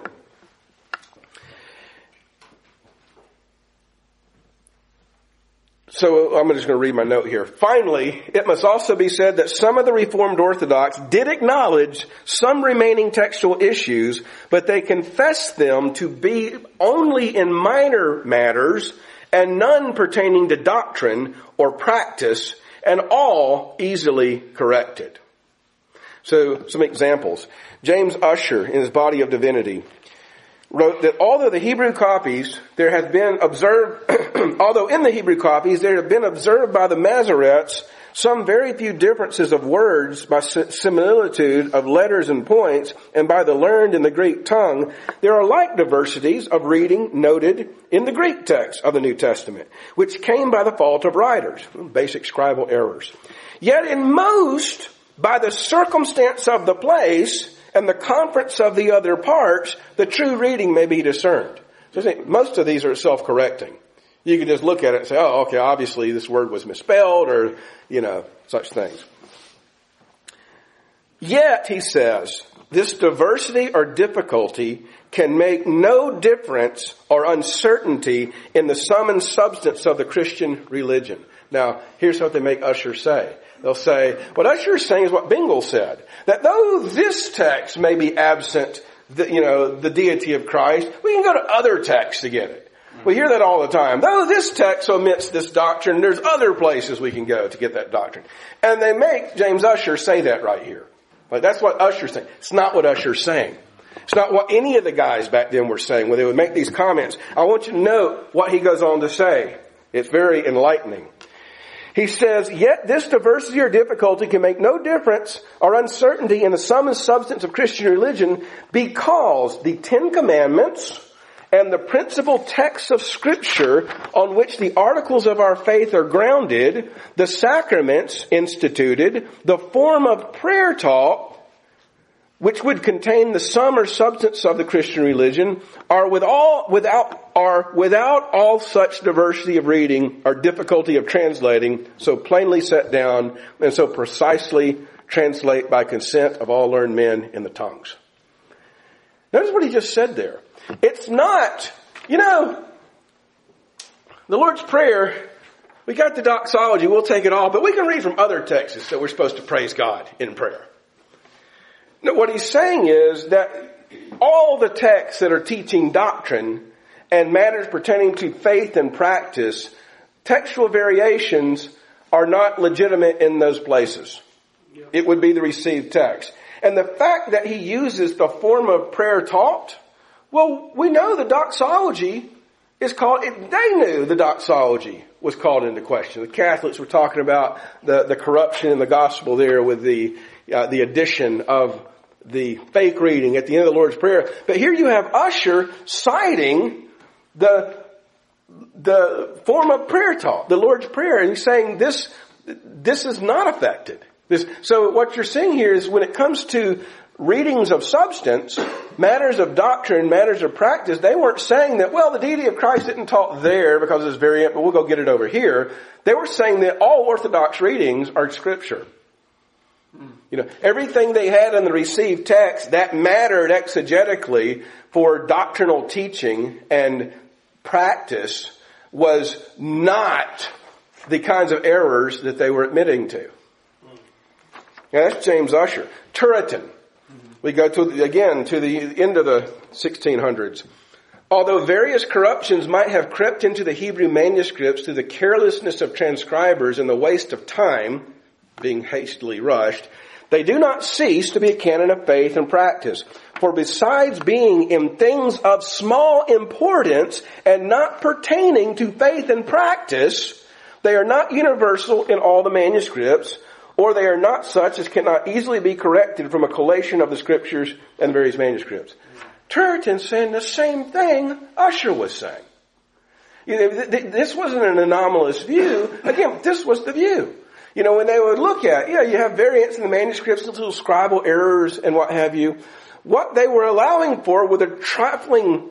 So I'm just going to read my note here. Finally, it must also be said that some of the Reformed Orthodox did acknowledge some remaining textual issues, but they confessed them to be only in minor matters and none pertaining to doctrine or practice, and all easily corrected. So, some examples. James Ussher, in his Body of Divinity, wrote that although the Hebrew copies, there have been observed, although in the Hebrew copies, there have been observed by the Masoretes some very few differences of words by similitude of letters and points, and by the learned in the Greek tongue, there are like diversities of reading noted in the Greek text of the New Testament, which came by the fault of writers, basic scribal errors. Yet in most, by the circumstance of the place and the conference of the other parts, the true reading may be discerned. So I think most of these are self-correcting. You can just look at it and say, oh, okay, obviously this word was misspelled, or, you know, such things. Yet, he says, this diversity or difficulty can make no difference or uncertainty in the sum and substance of the Christian religion. Now, here's what they make Ussher say. They'll say, what Ussher is saying is what Bengel said, that though this text may be absent, the, you know, the deity of Christ, we can go to other texts to get it. We hear that all the time. Though this text omits this doctrine, there's other places we can go to get that doctrine. And they make James Ussher say that right here. But that's what Ussher's saying. It's not what Ussher's saying. It's not what any of the guys back then were saying when they would make these comments. I want you to know what he goes on to say. It's very enlightening. He says, yet this diversity or difficulty can make no difference or uncertainty in the sum and substance of Christian religion, because the Ten Commandments and the principal texts of Scripture on which the articles of our faith are grounded, the sacraments instituted, the form of prayer taught, which would contain the sum or substance of the Christian religion, are with all, without, are without all such diversity of reading or difficulty of translating, so plainly set down and so precisely translate by consent of all learned men in the tongues. Notice what he just said there. It's not, you know, the Lord's Prayer, we got the doxology, we'll take it all, but we can read from other texts that we're supposed to praise God in prayer. Now, what he's saying is that all the texts that are teaching doctrine and matters pertaining to faith and practice, textual variations are not legitimate in those places. It would be the received text. And the fact that he uses the form of prayer taught, well, we know the doxology is called, they knew the doxology was called into question. The Catholics were talking about the, the corruption in the gospel there with the, uh, the addition of the fake reading at the end of the Lord's Prayer. But here you have Ussher citing the, the form of prayer taught, the Lord's Prayer, and he's saying this, this is not affected. This, so what you're seeing here is when it comes to readings of substance, matters of doctrine, matters of practice, they weren't saying that, well, the deity of Christ isn't taught there because it's variant, but we'll go get it over here. They were saying that all Orthodox readings are Scripture. You know, everything they had in the received text that mattered exegetically for doctrinal teaching and practice was not the kinds of errors that they were admitting to. Now, that's James Ussher. Turretin. We go to, again, to the end of the sixteen hundreds. Although various corruptions might have crept into the Hebrew manuscripts through the carelessness of transcribers and the waste of time, being hastily rushed, they do not cease to be a canon of faith and practice. For besides being in things of small importance and not pertaining to faith and practice, they are not universal in all the manuscripts, or they are not such as cannot easily be corrected from a collation of the Scriptures and various manuscripts. Turretin saying the same thing Ussher was saying. You know, th- th- this wasn't an anomalous view. Again, this was the view. You know, when they would look at, yeah, you have variants in the manuscripts, little scribal errors and what have you. What they were allowing for were the trifling,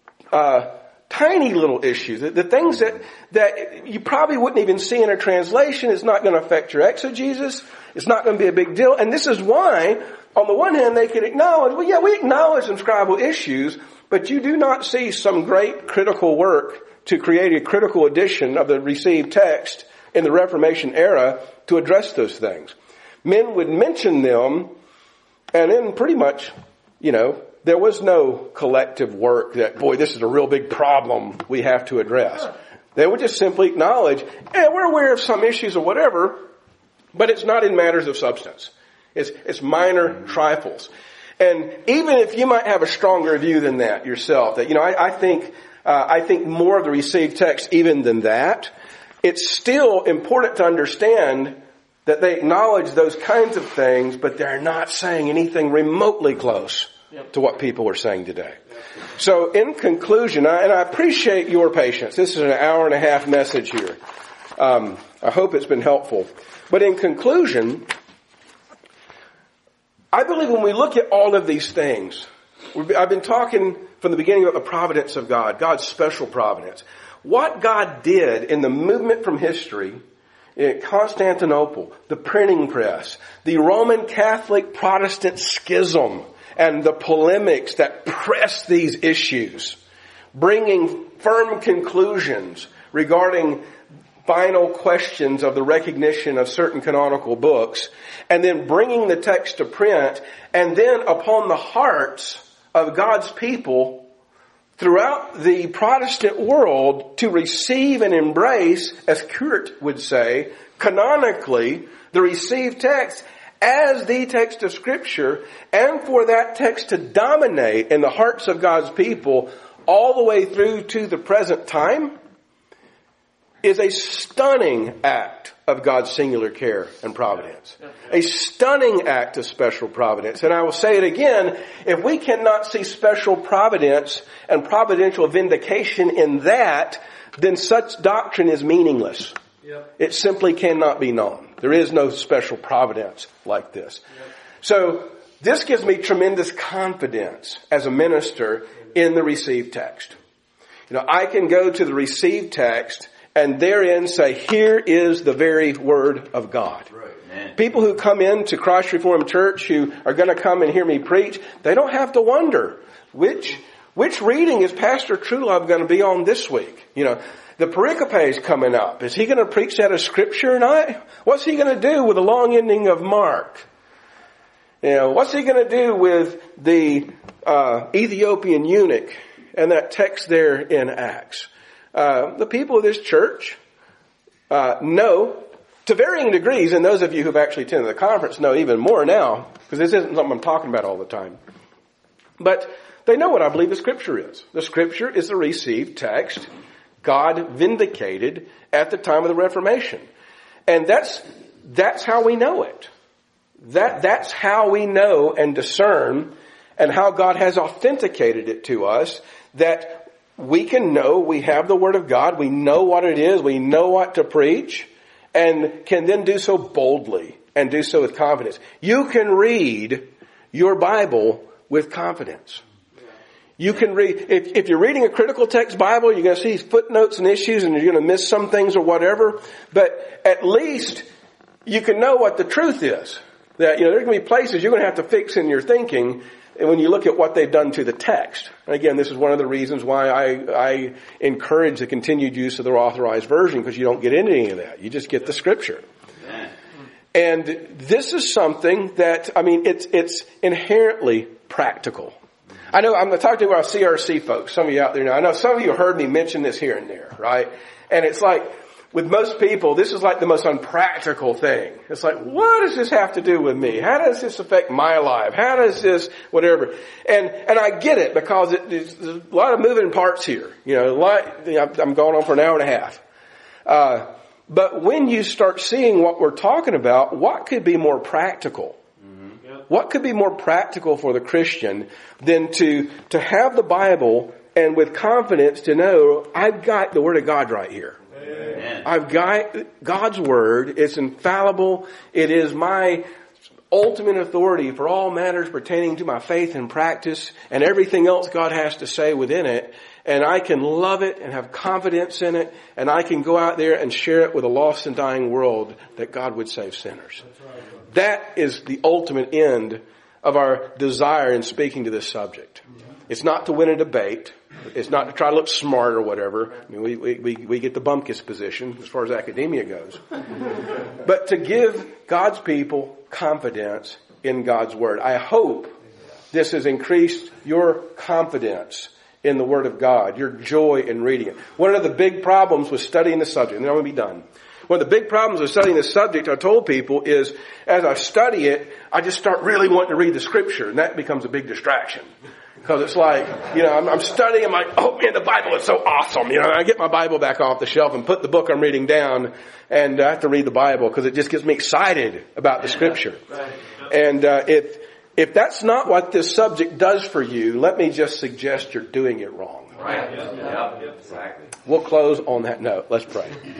uh, tiny little issues. The, the things that, that you probably wouldn't even see in a translation. It's not going to affect your exegesis. It's not going to be a big deal. And this is why, on the one hand, they could acknowledge, well, yeah, we acknowledge some scribal issues, but you do not see some great critical work to create a critical edition of the received text in the Reformation era to address those things. Men would mention them, and then pretty much, you know, there was no collective work that, boy, this is a real big problem we have to address. They would just simply acknowledge, yeah, we're aware of some issues or whatever, but it's not in matters of substance. It's, it's minor trifles. And even if you might have a stronger view than that yourself, that, you know, I, I think, uh, I think more of the received text even than that, it's still important to understand that they acknowledge those kinds of things, but they're not saying anything remotely close to what people are saying today. So in conclusion, I, and I appreciate your patience. This is an hour and a half message here. Um, I hope it's been helpful. But in conclusion, I believe when we look at all of these things, I've been talking from the beginning about the providence of God, God's special providence. What God did in the movement from history, in Constantinople, the printing press, the Roman Catholic Protestant schism, and the polemics that press these issues, bringing firm conclusions regarding final questions of the recognition of certain canonical books, and then bringing the text to print, and then upon the hearts of God's people throughout the Protestant world to receive and embrace, as Kurt would say, canonically, the received text as the text of Scripture, and for that text to dominate in the hearts of God's people all the way through to the present time, is a stunning act of God's singular care and providence. A stunning act of special providence. And I will say it again, if we cannot see special providence and providential vindication in that, then such doctrine is meaningless. Yep. It simply cannot be known. There is no special providence like this. Yep. So this gives me tremendous confidence as a minister in the received text. You know, I can go to the received text and therein say, here is the very word of God. Right. People who come into Christ Reformed Church who are going to come and hear me preach, they don't have to wonder which which reading is Pastor Truelove going to be on this week. You know, the pericope is coming up. Is he going to preach out of Scripture or not? What's he going to do with the long ending of Mark? You know, what's he going to do with the uh, Ethiopian eunuch and that text there in Acts? Uh, the people of this church uh, know to varying degrees, and those of you who've actually attended the conference know even more now, because this isn't something I'm talking about all the time. But they know what I believe the Scripture is. The Scripture is the received text, God vindicated at the time of the Reformation. And that's, that's how we know it. That, that's how we know and discern and how God has authenticated it to us, that we can know we have the Word of God, we know what it is, we know what to preach, and can then do so boldly and do so with confidence. You can read your Bible with confidence. You can read, if, if you're reading a critical text Bible, you're going to see footnotes and issues and you're going to miss some things or whatever, but at least you can know what the truth is. That, you know, there are going to be places you're going to have to fix in your thinking when you look at what they've done to the text. And again, this is one of the reasons why I, I encourage the continued use of the authorized version, because you don't get into any of that. You just get the Scripture. And this is something that, I mean, it's, it's inherently practical. I know I'm talking to our C R C folks, some of you out there now. I know some of you heard me mention this here and there, right? And it's like, with most people, this is like the most unpractical thing. It's like, what does this have to do with me? How does this affect my life? How does this, whatever? And, and I get it, because it, there's a lot of moving parts here. You know, a lot, I'm going on for an hour and a half. Uh, but when you start seeing what we're talking about, what could be more practical? Mm-hmm. Yep. What could be more practical for the Christian than to, to have the Bible and with confidence to know, I've got the Word of God right here. Amen. I've got God's Word. It's infallible. It is my ultimate authority for all matters pertaining to my faith and practice and everything else God has to say within it. And I can love it and have confidence in it. And I can go out there and share it with a lost and dying world that God would save sinners. Right. That is the ultimate end of our desire in speaking to this subject. It's not to win a debate. It's not to try to look smart or whatever. I mean, we, we, we get the Bumkus position as far as academia goes. But to give God's people confidence in God's Word. I hope this has increased your confidence in the Word of God, your joy in reading it. One of the big problems with studying the subject, and then I'm going to be done. One of the big problems with studying this subject, I told people, is as I study it, I just start really wanting to read the Scripture, and that becomes a big distraction. Because it's like, you know, I'm, I'm studying, I'm like, oh man, the Bible is so awesome. You know, I get my Bible back off the shelf and put the book I'm reading down, and I have to read the Bible because it just gets me excited about the Scripture. And uh, if if that's not what this subject does for you, let me just suggest you're doing it wrong. Right. Yeah. Yeah. Exactly. We'll close on that note. Let's pray.